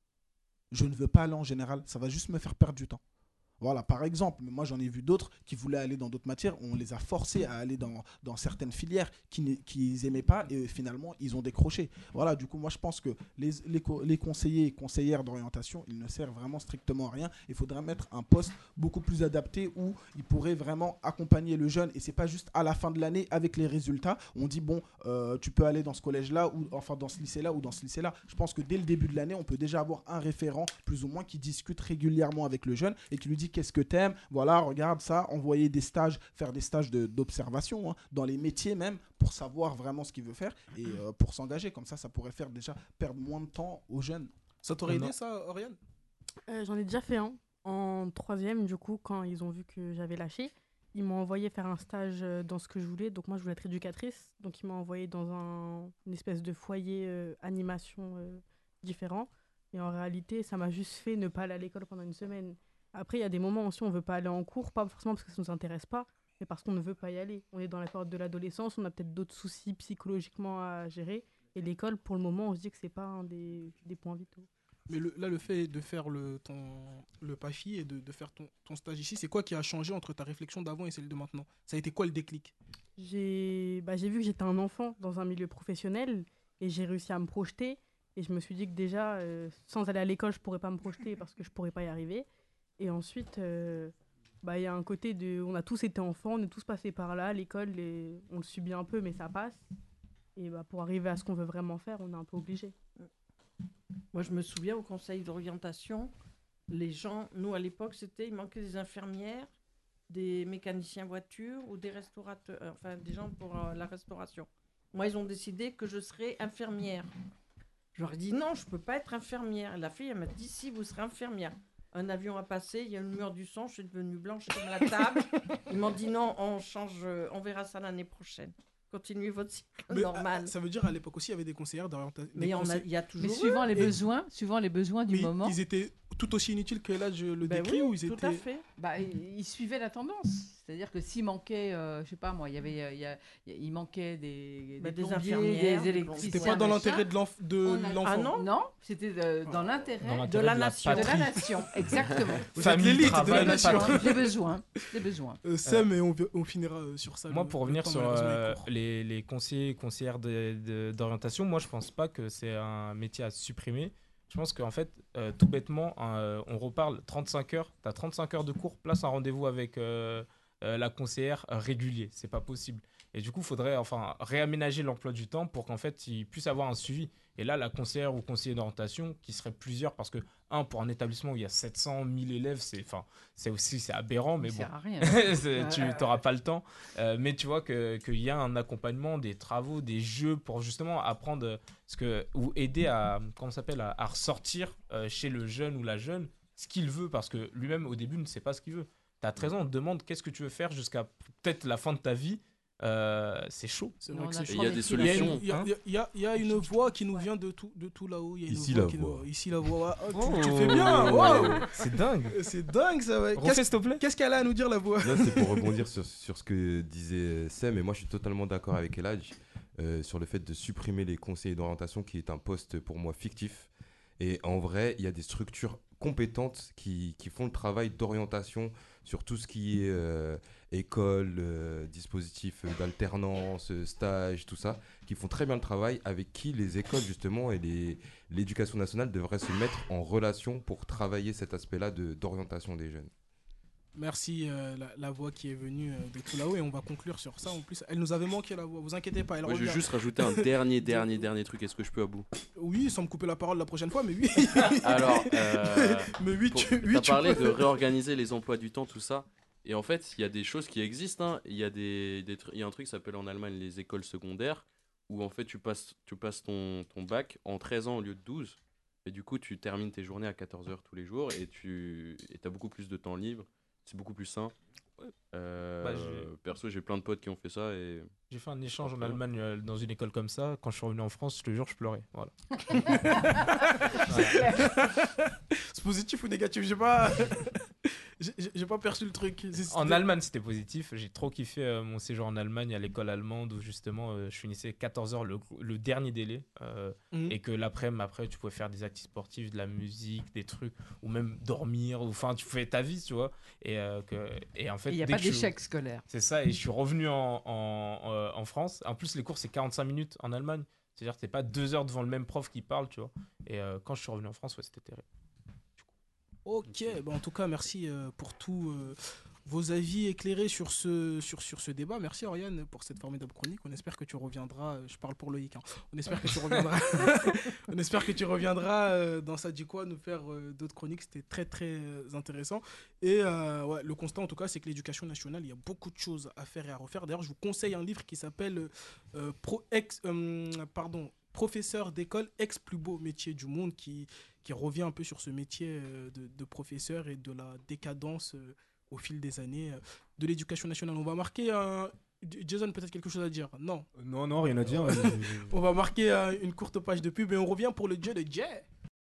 T: Je ne veux pas aller en général. Ça va juste me faire perdre du temps. Voilà, par exemple, mais moi j'en ai vu d'autres qui voulaient aller dans d'autres matières, on les a forcés à aller dans, dans certaines filières qu'ils qu'ils n'aimaient pas et finalement ils ont décroché. Voilà, du coup moi je pense que les, les, les conseillers et conseillères d'orientation, ils ne servent vraiment strictement à rien. Il faudrait mettre un poste beaucoup plus adapté où ils pourraient vraiment accompagner le jeune et c'est pas juste à la fin de l'année avec les résultats, on dit bon, euh, tu peux aller dans ce collège-là ou enfin dans ce lycée-là ou dans ce lycée-là. Je pense que dès le début de l'année, on peut déjà avoir un référent plus ou moins qui discute régulièrement avec le jeune et qui lui dit qu'est-ce que t'aimes, voilà, regarde ça, envoyer des stages, faire des stages de, d'observation, hein, dans les métiers même, pour savoir vraiment ce qu'il veut faire et euh, pour s'engager. Comme ça, ça pourrait faire déjà perdre moins de temps aux jeunes.
C: Ça t'aurait aidé, ça, Oriane?
Q: euh, J'en ai déjà fait un en troisième, du coup, quand ils ont vu que j'avais lâché. Ils m'ont envoyé faire un stage dans ce que je voulais. Donc moi, je voulais être éducatrice. Donc ils m'ont envoyé dans un, une espèce de foyer euh, animation euh, différent. Et en réalité, ça m'a juste fait ne pas aller à l'école pendant une semaine. Après, il y a des moments aussi où on ne veut pas aller en cours, pas forcément parce que ça ne nous intéresse pas, mais parce qu'on ne veut pas y aller. On est dans la période de l'adolescence, on a peut-être d'autres soucis psychologiquement à gérer. Et l'école, pour le moment, on se dit que ce n'est pas un des, des points vitaux.
C: Mais le, là, le fait de faire le, ton, le P A F I et de, de faire ton, ton stage ici, c'est quoi qui a changé entre ta réflexion d'avant et celle de maintenant? Ça a été quoi le déclic?
Q: J'ai, bah, j'ai vu que j'étais un enfant dans un milieu professionnel et j'ai réussi à me projeter. Et je me suis dit que déjà, euh, sans aller à l'école, je ne pourrais pas me projeter parce que je ne pourrais pas y arriver. Et ensuite, euh, bah, y a un côté de... On a tous été enfants, on est tous passés par là. L'école, les, on le subit un peu, mais ça passe. Et bah, pour arriver à ce qu'on veut vraiment faire, on est un peu obligé.
H: Moi, je me souviens au conseil d'orientation, les gens, nous à l'époque, c'était il manquait des infirmières, des mécaniciens voitures ou des restaurateurs, enfin des gens pour euh, la restauration. Moi, ils ont décidé que je serais infirmière. Je leur ai dit non, je ne peux pas être infirmière. La fille, elle m'a dit si, vous serez infirmière. Un avion a passé, il y a une lueur du sang, je suis devenue blanche comme la table. Ils m'ont dit non, on change, on verra ça l'année prochaine. Continuez votre cycle
C: mais
H: normal.
C: Ça veut dire à l'époque aussi, il y avait des conseillères d'orientation.
H: Mais il conseil... y, y a toujours.
G: Mais suivant les besoins, suivant les besoins du
C: mais
G: moment.
C: Ils étaient tout aussi inutiles que là je le
G: bah
C: décris
G: oui,
C: ou ils
G: tout
C: étaient.
G: À fait. Bah, ils, ils suivaient la tendance. C'est-à-dire que s'il manquait, euh, je sais pas moi, il y avait, il y a, il manquait des,
H: bah,
G: des,
H: des
G: plombiers,
H: infirmières,
G: des électriciens.
C: C'était pas dans l'intérêt de l'enfant. De
G: a... Ah non, non, c'était de, dans l'intérêt
H: de la nation.
G: De la nation, exactement.
C: Vous êtes l'élite de la nation.
G: Les besoins, les besoins.
C: Euh, Sam, et on, on finira sur ça.
F: Moi,
C: le,
F: pour revenir sur euh, les, les conseillers et conseillères de, de, d'orientation, moi, je pense pas que c'est un métier à supprimer. Je pense qu'en fait, euh, tout bêtement, euh, on reparle trente-cinq heures. Tu as trente-cinq heures de cours, place un rendez-vous avec euh, euh, la conseillère euh, régulier. C'est pas possible. Et du coup, il faudrait enfin, réaménager l'emploi du temps pour qu'en fait, il puisse avoir un suivi. Et là, la conseillère ou conseiller d'orientation, qui serait plusieurs, parce que, un, pour un établissement où il y a sept cent mille élèves, c'est, c'est aussi c'est aberrant, mais
G: ça
F: bon,
G: sert à rien.
F: tu n'auras pas le temps. Euh, mais tu vois qu'il que y a un accompagnement, des travaux, des jeux pour justement apprendre ce que, ou aider à, comment ça s'appelle, à, à ressortir euh, chez le jeune ou la jeune ce qu'il veut, parce que lui-même, au début, ne sait pas ce qu'il veut. Tu as treize ans, on te demande qu'est-ce que tu veux faire jusqu'à peut-être la fin de ta vie. Euh, c'est chaud.
C: C'est vrai que c'est chaud.
D: Il y a des solutions.
C: Il y a, il y a, il y a, il y a une voix qui nous vient de tout, de tout là-haut. Il y a une
A: Ici
C: voix
A: la
C: qui
A: voix.
C: Nous... Ici la voix. Oh,
F: Oh.
C: tu, tu fais bien. Wow.
F: C'est dingue.
C: C'est dingue ça. Ouais.
F: Refais, s'il te plaît.
C: Qu'est-ce qu'elle a à nous dire la voix?
A: Là, c'est pour rebondir sur, sur ce que disait Sam, et moi je suis totalement d'accord avec Eladj euh, sur le fait de supprimer les conseillers d'orientation, qui est un poste pour moi fictif. Et en vrai, il y a des structures compétentes qui, qui font le travail d'orientation sur tout ce qui est euh, école, euh, dispositif d'alternance, stage, tout ça, qui font très bien le travail, avec qui les écoles justement et les, l'éducation nationale devraient se mettre en relation pour travailler cet aspect-là de, d'orientation des jeunes.
C: Merci euh, la, la voix qui est venue euh, de tout là-haut et on va conclure sur ça. En plus, elle nous avait manqué la voix. Vous inquiétez pas, elle
D: Moi, je vais
C: revient.
D: juste rajouter un dernier, dernier, dernier truc. Est-ce que je peux, Abou?
C: Oui, sans me couper la parole la prochaine fois, mais oui.
D: Alors, euh,
C: mais oui,
D: pour-
C: tu, oui,
D: t'as
C: tu
D: parlé
C: peux.
D: de réorganiser les emplois du temps, tout ça. Et en fait, il y a des choses qui existent. hein. Il y a des, des tr- il y a un truc qui s'appelle en Allemagne les écoles secondaires, où en fait tu passes, tu passes ton, ton bac en treize ans au lieu de douze. Et du coup, tu termines tes journées à quatorze heures tous les jours et tu as beaucoup plus de temps libre. C'est beaucoup plus sain. Euh,
F: Bah, j'ai-
D: perso, j'ai plein de potes qui ont fait ça. et
F: J'ai fait un échange en
D: Très bien.
F: Allemagne euh, dans une école comme ça. Quand je suis revenu en France, je te jure, je pleurais. Voilà.
C: C'est positif ou négatif? J'ai pas. j'ai- j'ai j'ai pas perçu le truc. C'est-
F: En
C: c'était-
F: Allemagne, c'était positif. J'ai trop kiffé euh, mon séjour en Allemagne à l'école allemande où justement euh, je finissais quatorze heures le, le dernier délai euh,
C: Mhm.
F: et que l'après-midi, après, tu pouvais faire des activités sportives, de la musique, des trucs ou même dormir. ou- Enfin, tu fais ta vie, tu vois. Et, euh, que, et en fait,
G: Il y a
F: dès
G: pas
F: que je-
G: d'échec scolaire.
F: C'est ça. Et je suis revenu en, en, euh, en France. En plus, les cours, c'est quarante-cinq minutes en Allemagne. C'est-à-dire que t'es pas deux heures devant le même prof qui parle, tu vois. Et euh, quand je suis revenu en France, ouais, c'était terrible.
C: Ok, bah en tout cas, merci euh, pour tous euh, vos avis éclairés sur ce, sur, sur ce débat. Merci Oriane pour cette formidable chronique. On espère que tu reviendras. euh, Je parle pour Loïc. hein. On espère que tu reviendras. On espère que tu reviendras euh, dans Ça dit quoi nous faire euh, d'autres chroniques. C'était très très euh, intéressant. Et euh, ouais, le constat en tout cas, c'est que l'éducation nationale, il y a beaucoup de choses à faire et à refaire. D'ailleurs, je vous conseille un livre qui s'appelle euh, Pro ex, euh, pardon. Professeur d'école, ex plus beau métier du monde, qui, qui revient un peu sur ce métier euh, de, de professeur et de la décadence euh, au fil des années euh, de l'éducation nationale. On va marquer un... Jason, peut-être quelque chose à dire? Non.
S: Non, non, rien à dire. vas-y, vas-y.
C: On va marquer euh, une courte page de pub et on revient pour le jeu de Jay.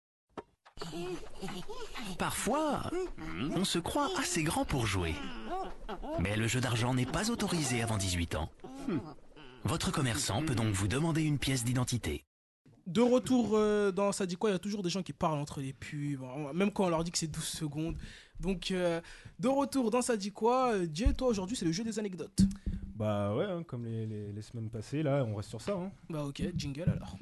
U: Parfois, on se croit assez grand pour jouer. Mais le jeu d'argent n'est pas autorisé avant dix-huit ans. Votre commerçant peut donc vous demander une pièce d'identité.
C: De retour euh, dans Ça dit quoi, il y a toujours des gens qui parlent entre les pubs, même quand on leur dit que c'est douze secondes. Donc, euh, de retour dans Ça dit quoi, euh, Jay, toi aujourd'hui, c'est le jeu des anecdotes.
S: Bah ouais, hein, comme les, les- les semaines passées, là, on reste sur ça. Hein.
C: Bah ok, jingle alors.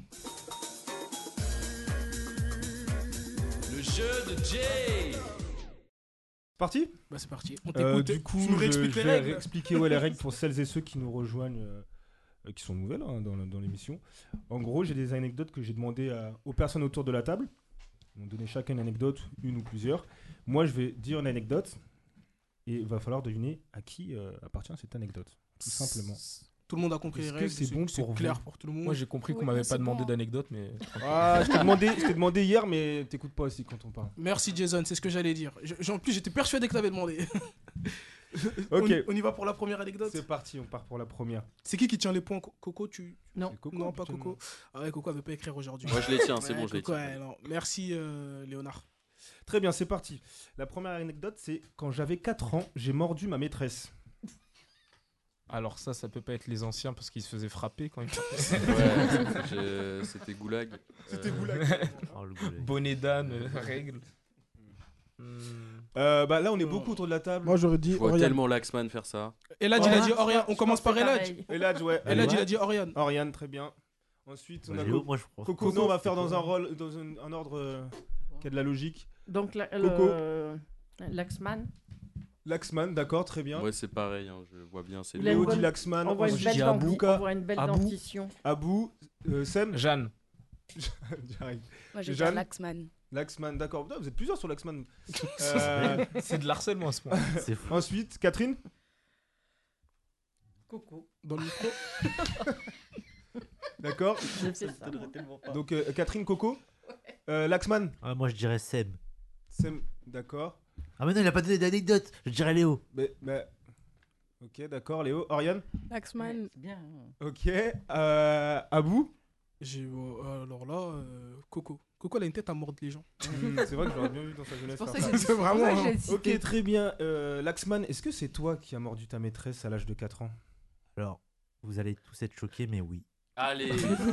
N: Le jeu de Jay.
S: Parti
C: Bah c'est parti, on
S: Euh,
C: t'écoute.
S: du coup,
C: tu nous
S: je,
C: réexpliques
S: je
C: les
S: vais
C: règles.
S: réexpliquer ouais, les règles pour celles et ceux qui nous rejoignent, euh, euh, qui sont nouvelles hein, dans, la- dans l'émission. En gros, j'ai des anecdotes que j'ai demandé à- aux personnes autour de la table. Ils m'ont donné chacun une anecdote, une ou plusieurs. Moi, je vais dire une anecdote et il va falloir deviner à qui euh, appartient cette anecdote, tout simplement.
C: Tout le monde a compris
S: Est-ce
C: les
S: que
C: règles,
S: c'est bon
C: c'est
S: pour
C: clair
S: vous
C: pour tout le monde.
F: Moi, j'ai compris qu'on
C: Oui,
F: m'avait
C: c'est
F: pas demandé
C: bon.
F: d'anecdote, mais.
S: Ah, je t'ai demandé, je t'ai demandé hier, mais t'écoutes pas aussi quand on parle.
C: Merci Jason, c'est ce que j'allais dire. Je- en plus, j'étais persuadé que t'avais demandé.
S: Ok.
C: On, on y va pour la première anecdote.
S: C'est parti, on part pour la première.
C: C'est qui qui tient les points, Co- Coco tu...
H: Non.
S: C'est Coco,
C: non, pas
S: habituellement.
C: Coco. Ah ouais, Coco avait pas écrire aujourd'hui.
D: Moi, je les tiens, c'est bon, je les
C: Coco,
D: tiens.
C: ouais, non. Merci euh, Léonard.
S: Très bien, c'est parti. La première anecdote, c'est quand j'avais quatre ans, j'ai mordu ma maîtresse.
F: Alors, ça, ça peut pas être les anciens parce qu'ils se faisaient frapper quand ils partaient.
D: Ouais, je- c'était Goulag.
C: C'était
D: Euh,
C: Goulag.
E: Oh, le goulag.
F: Bonnet d'âne, euh, règle.
S: Euh, bah là, on est beaucoup autour de la table.
T: Moi, j'aurais dit
D: Je vois
T: Oriane.
D: tellement Laxman faire ça.
C: Eladj, il a
H: Ouais.
C: dit Oriane. On
H: Je
C: commence par
H: pensais
C: Eladj.
H: pareil.
S: Eladj, ouais.
C: Eladj, il
S: Ouais.
C: a dit Oriane.
S: Oriane, très bien. Ensuite, on
E: Bah,
S: a
E: Léo,
S: Co-
E: moi, je prends.
S: Coco. Nous, on va faire dans un rôle, dans un, un ordre euh, qui a de la logique.
H: Donc, la,
S: Coco.
H: le- Laxman.
S: Laxman, d'accord, très bien.
D: Ouais, c'est pareil, hein, je vois bien. C'est
H: Il a
S: Léo
H: une bonne-
S: dit Laxman.
H: On voit une
S: Ensuite,
H: belle,
S: j'ai
H: denti-
S: Abou.
H: on voit une belle
S: Abou.
H: dentition.
S: Abou, euh, Sem.
F: Jeanne.
S: J'arrive.
I: Moi, je vais
S: Jeanne.
I: dire Laxman.
S: Laxman, d'accord. Putain, vous êtes plusieurs sur Laxman. Euh,
F: C'est de l'harcèlement à ce point.
E: C'est fou.
S: Ensuite, Catherine.
H: Coco.
C: Dans le micro.
S: D'accord.
H: Je fais ça.
S: Donc, euh, Catherine, Coco. Euh, Laxman.
E: Ah, moi, je dirais Seb.
S: Sem, d'accord.
E: Ah, mais non, il a pas donné d'anecdote. Je dirais Léo.
S: Mais, mais- Ok, d'accord, Léo. Oriane.
Q: Laxman.
G: C'est bien. hein.
S: Ok. Euh, Abou.
C: J'ai, euh, alors là, euh, Coco. Coco, elle a une tête à mordre les gens.
S: Hmm, c'est vrai que j'aurais bien vu dans sa jeunesse
G: C'est pour
S: faire
G: ça que
S: ça.
G: j'ai
C: C'est vraiment,
G: pour ça que
C: hein.
G: j'ai cité.
S: Ok, très bien. Euh, Laxman, est-ce que c'est toi qui as mordu ta maîtresse à l'âge de quatre ans?
E: Alors, vous allez tous être choqués, mais oui.
D: Allez.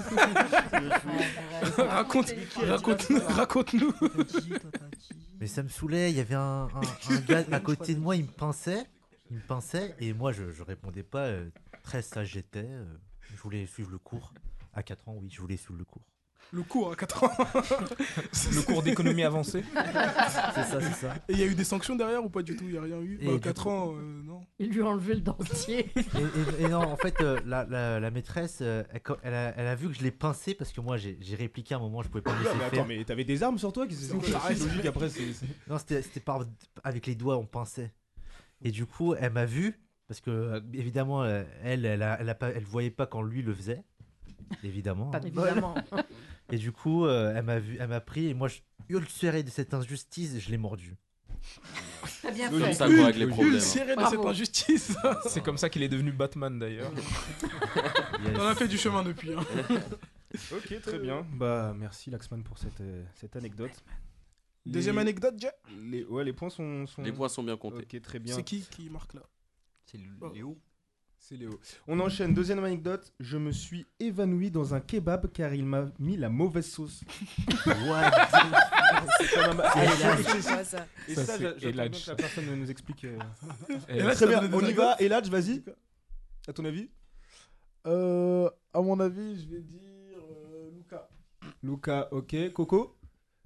C: raconte, raconte, raconte-nous.
E: Mais ça me saoulait, il y avait un, un, un gars à côté de moi, il me pinçait, il me pinçait, et moi je, je répondais pas, euh, très sage j'étais, euh, je voulais suivre le cours. À quatre ans, oui, je voulais suivre le cours.
C: Le cours à quatre ans.
F: Le cours d'économie avancée.
E: C'est ça, c'est ça.
C: Et il y a eu des sanctions derrière ou pas du tout? Il n'y a rien eu.
E: Et
C: Bah,
E: du
C: quatre
E: coup-
C: ans, euh, non.
H: Il lui a enlevé le dentier.
E: Et, et- et non, en fait, euh, la, la- la maîtresse, euh, elle, co- elle a, elle a vu que je l'ai pincé parce que moi, j'ai j'ai répliqué à un moment, je pouvais pas me
S: Non,
E: laisser
S: mais
E: faire.
S: attends, mais t'avais des armes sur toi? Qu'est-ce que c'est
E: Ça
S: quoi la logique après c'est- c'est-
E: Non, c'était c'était par avec les doigts, on pinçait. Et du coup, elle m'a vu parce que euh, évidemment, euh, elle, elle, a, elle a pas, elle voyait pas quand lui le faisait, évidemment.
H: Pas
E: hein.
H: évidemment.
E: Et du coup, euh, elle m'a vu, elle m'a pris et moi, je ulcéré de cette injustice, je l'ai mordu.
H: T'as bien
D: Comme
H: fait.
D: ça qu'on règle les problèmes.
C: Ulcéré de
H: Bravo.
C: cette injustice.
F: C'est comme ça qu'il est devenu Batman d'ailleurs.
C: On a fait du chemin depuis. hein.
S: Ok, très bien. Bah, merci Laxman pour cette, euh, cette anecdote.
C: Deuxième
S: Les-
C: anecdote, Jay.
S: les, Ouais, les points sont, sont-
D: Les points sont bien comptés.
S: Ok, très bien.
C: C'est qui qui marque là?
J: C'est
C: Oh.
J: Léo.
S: C'est Léo. On enchaîne. Deuxième anecdote. Je me suis évanoui dans un kebab car il m'a mis la mauvaise sauce.
E: What?
S: C'est quand même
E: C'est
S: assez
E: Eladj.
S: excessif.
I: Ouais, ça.
S: Et
F: Ça,
S: ça,
F: c'est
S: j'a- j'attends bien
F: Eladj.
S: que la personne nous explique. euh.
F: Et
C: là,
S: Très
C: ça
S: bien,
C: donne des
S: on y
C: anecdotes.
S: va. Eladj, vas-y. À ton avis?
T: Euh, à mon avis, je vais dire euh, Luca.
S: Luca, ok. Coco?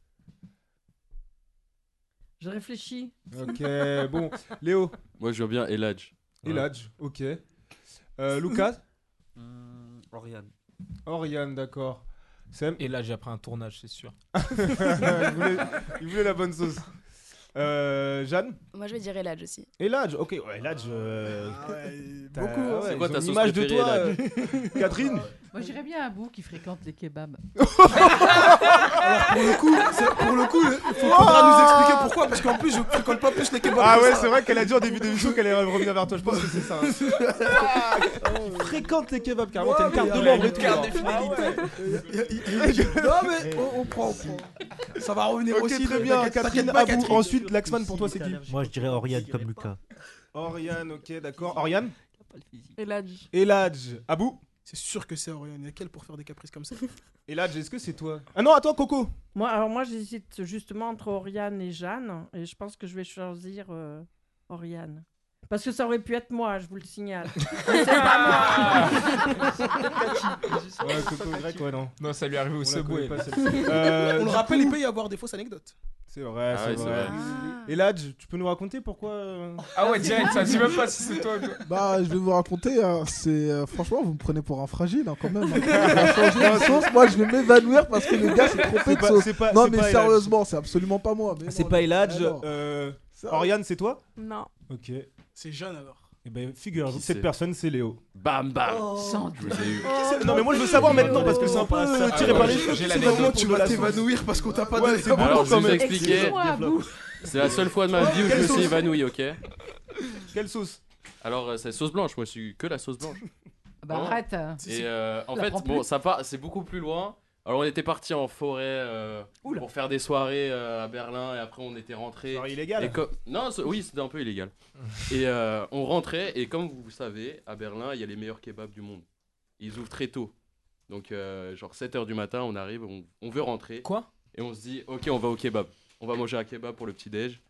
H: Je réfléchis.
S: Ok, bon. Léo?
D: Moi, je veux bien Eladj.
S: Eladj, ok. Euh, Lucas?
J: Hum, Oriane.
S: Oriane, d'accord. Sam?
F: Et là, j'ai après un tournage, c'est sûr.
S: il, voulait, il voulait la bonne sauce. Euh, Jeanne?
I: Moi, je vais dire Eladj aussi.
S: Eladj, ok. Ouais, Eladj. euh,
C: Ah ouais,
S: t'as-
C: beaucoup. hein.
S: ouais,
D: C'est quoi
S: ils
D: ta
S: ont une
D: sauce
S: image de
D: préférée,
S: toi,
D: Eladj
S: euh, Catherine?
G: Moi, j'irais bien à bout qui fréquente les kebabs.
C: Alors pour le coup, c'est- pour le coup, il faut- faudra nous expliquer pourquoi, parce qu'en plus je fréquente pas plus les kebabs.
S: Ah
C: que
S: ouais,
C: ça.
S: c'est vrai qu'elle a dit en début d'émission qu'elle allait revenir vers toi. Je pense que c'est ça. hein. Il fréquente les kebabs, carrément. T'as une carte de membre et tout.
C: carte
S: alors.
C: de fidélité.
S: Ah ouais.
C: Non mais on, on prend, on prend. Ça va revenir
S: Ok,
C: aussi.
S: très
C: ne
S: bien.
C: t'inquiète-
S: Catherine,
C: t'inquiète pas,
S: Abou.
C: Catherine.
S: Ensuite, Laxman, pour toi, c'est qui?
E: Moi, je dirais Oriane comme Lucas.
S: Oriane, ok, d'accord. Oriane?
Q: Eladj.
S: Eladj. Abou?
C: C'est sûr que c'est Oriane. Il y a qu'elle pour faire des caprices comme ça.
S: Eladj, est-ce que c'est toi? Ah non, attends, Coco.
H: Moi, alors moi, j'hésite justement entre Oriane et Jeanne, et je pense que je vais choisir euh, Oriane. Parce que ça aurait pu être moi, je vous le signale. Mais c'est pas moi.
S: Ouais, Coco grec, ouais, non.
F: Non, ça lui est arrivé au
S: On la
F: Subway.
S: connaît pas, celle-ci. Euh,
C: On le
S: du
C: rappelle,
S: coup-
C: il peut y avoir des fausses anecdotes.
S: C'est vrai,
D: Ah
S: c'est
D: ouais, c'est
S: vrai.
D: vrai.
S: Eladj, tu peux nous raconter pourquoi euh,
F: Ah ouais, direct, ça dit même pas si c'est toi. quoi.
T: Bah, je vais vous raconter, hein, c'est euh, franchement, vous me prenez pour un fragile hein, quand même. hein. On a changé de sauce, moi je vais m'évanouir parce que le gars s'est trompé
S: C'est
T: de
S: pas-
T: sauce.
S: c'est pas-
T: non,
S: c'est
T: mais
S: pas Eladj.
T: sérieusement, c'est absolument pas moi. mais
S: C'est
T: non,
S: pas
T: non.
S: Eladj.
T: Ah non.
S: euh,
T: Ça-
S: Oriane, c'est toi?
Q: Non.
S: Ok.
C: C'est Jeanne alors.
S: Eh ben, figurez-vous,
D: Qui
S: cette
D: c'est
S: personne, c'est Léo.
D: Bam, bam.
G: Sans
D: Je vous ai eu.
S: C'est- Non, mais moi je veux savoir maintenant parce que c'est un peu
F: Ah,
S: euh, tiré
F: ouais,
S: par les
F: j'ai-
S: cheveux.
F: j'ai
S: c'est
F: l'anecdote
S: vraiment
C: tu
S: pour de
C: vas
S: la sauce.
C: t'évanouir parce qu'on t'a pas
S: Ouais,
C: donné
S: c'est
C: la
S: bon.
D: Alors,
C: bonne.
D: je vais
S: quand
D: vous
S: même.
D: expliquer.
G: Excuse-moi, Abou.
D: C'est la seule fois de ma vie où je
S: Quelle
D: me suis
S: sauce
D: évanoui, ok?
S: Quelle sauce?
D: Alors, euh, c'est sauce blanche. Moi, je suis que la sauce blanche.
G: Bah
D: Vraiment.
G: arrête. hein.
D: Et euh, en
G: La
D: fait,
G: prends
D: bon,
G: plus.
D: ça part, c'est beaucoup plus loin. Alors, on était parti en forêt euh, pour faire des soirées euh, à Berlin et après on était rentré.
S: Soirée illégale.
D: Et co- non, c'est- oui, c'était un peu illégal. Et euh, on rentrait et comme vous savez, à Berlin, il y a les meilleurs kebabs du monde. Ils ouvrent très tôt. Donc, euh, genre sept heures du matin, on arrive, on, on veut rentrer.
F: Quoi?
D: Et on se dit, ok, on va au kebab. On va manger un kebab pour le petit-déj.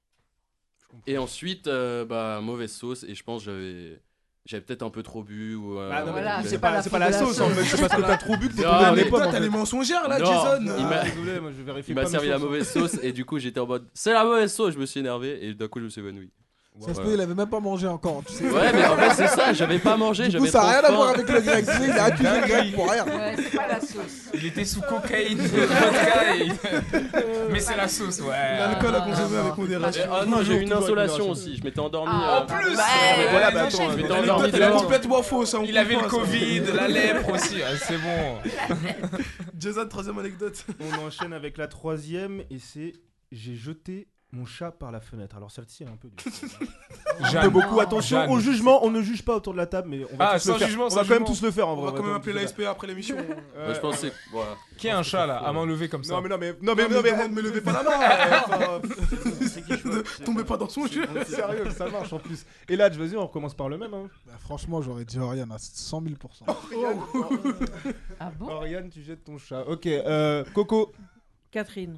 D: Et ensuite, euh, bah, mauvaise sauce. Et je pense que j'avais, j'avais peut-être un peu trop bu. Ou, euh,
S: Bah non, mais
G: Voilà,
S: c'est
G: c'est
S: pas,
G: pas la
S: c'est pas
G: faute
S: la
G: de la
S: sauce en
G: sauce.
S: fait, c'est parce que t'as trop bu que t'es
D: Non,
S: tombé dans
D: mais
S: les pommes.
C: Toi,
S: en
C: t'as
S: fait.
C: les mensongères là,
D: Non,
C: Jason.
D: il
C: Ah,
D: m'a-
S: Désolé, moi je vérifie
D: Il
S: pas
D: m'a
S: mes
D: servi la
S: sources, hein.
D: mauvaise sauce et du coup j'étais en mode c'est la mauvaise sauce, je me suis énervé et d'un coup je me suis évanoui.
T: Ça se
D: Voilà.
T: peut, il avait même pas mangé encore. Tu sais.
D: Ouais mais en fait c'est ça, j'avais pas mangé,
T: Du coup,
D: j'avais
T: ça
D: trop
T: n'a rien à
D: faim.
T: voir avec le grec. Tu sais, il a accusé le grec pour rien.
G: Ouais, c'est pas la sauce.
F: Il était sous cocaïne, vodka et- mais c'est la sauce, ouais.
C: L'alcool à
G: Ah,
C: consommer
G: non,
C: avec modération.
D: Ah non, j'ai eu une
S: Toujours,
D: insolation
S: toujours.
D: aussi, je m'étais endormi.
G: Ah,
D: euh,
G: en plus.
F: Bah,
S: Voilà,
F: ouais,
S: bah
F: enchaîne.
S: attends,
D: je m'étais
S: euh,
D: endormi
C: Elle est
D: devant.
C: complètement fausse. hein, on
F: Il avait le
C: comprend, ça.
F: Covid, la lèpre aussi, ah, c'est bon.
C: Jason, troisième anecdote.
S: On enchaîne avec la troisième et c'est j'ai jeté mon chat par la fenêtre. Alors celle-ci est un peu dure. Un
F: Jeanne.
S: peu beaucoup. Attention
F: Jeanne.
S: au jugement, on ne juge pas autour de la table, mais on va
F: Ah,
S: tous le
F: sans
S: faire.
F: jugement,
S: on
F: sans
S: va quand même
F: jugement.
S: tous le faire en
C: On
S: vrai.
C: va quand même
S: tous
C: appeler
S: le
C: la
S: faire.
C: S P après l'émission.
S: Euh,
D: Moi je pense que c'est voilà.
F: Qui a un chat là, à main levée comme ça?
S: Non mais non mais non mais
C: Non,
S: non mais
C: mais me levez pas la main.
S: Enfin,
C: Ne Tombez pas dans son jeu.
S: sérieux, ça marche en plus. Et là, vas-y, on recommence par le même. Hein.
T: Bah, franchement, j'aurais dit Oriane à cent mille pour cent.
G: Ah bon?
S: Oriane, tu jettes ton chat. Ok, euh, Coco.
H: Catherine.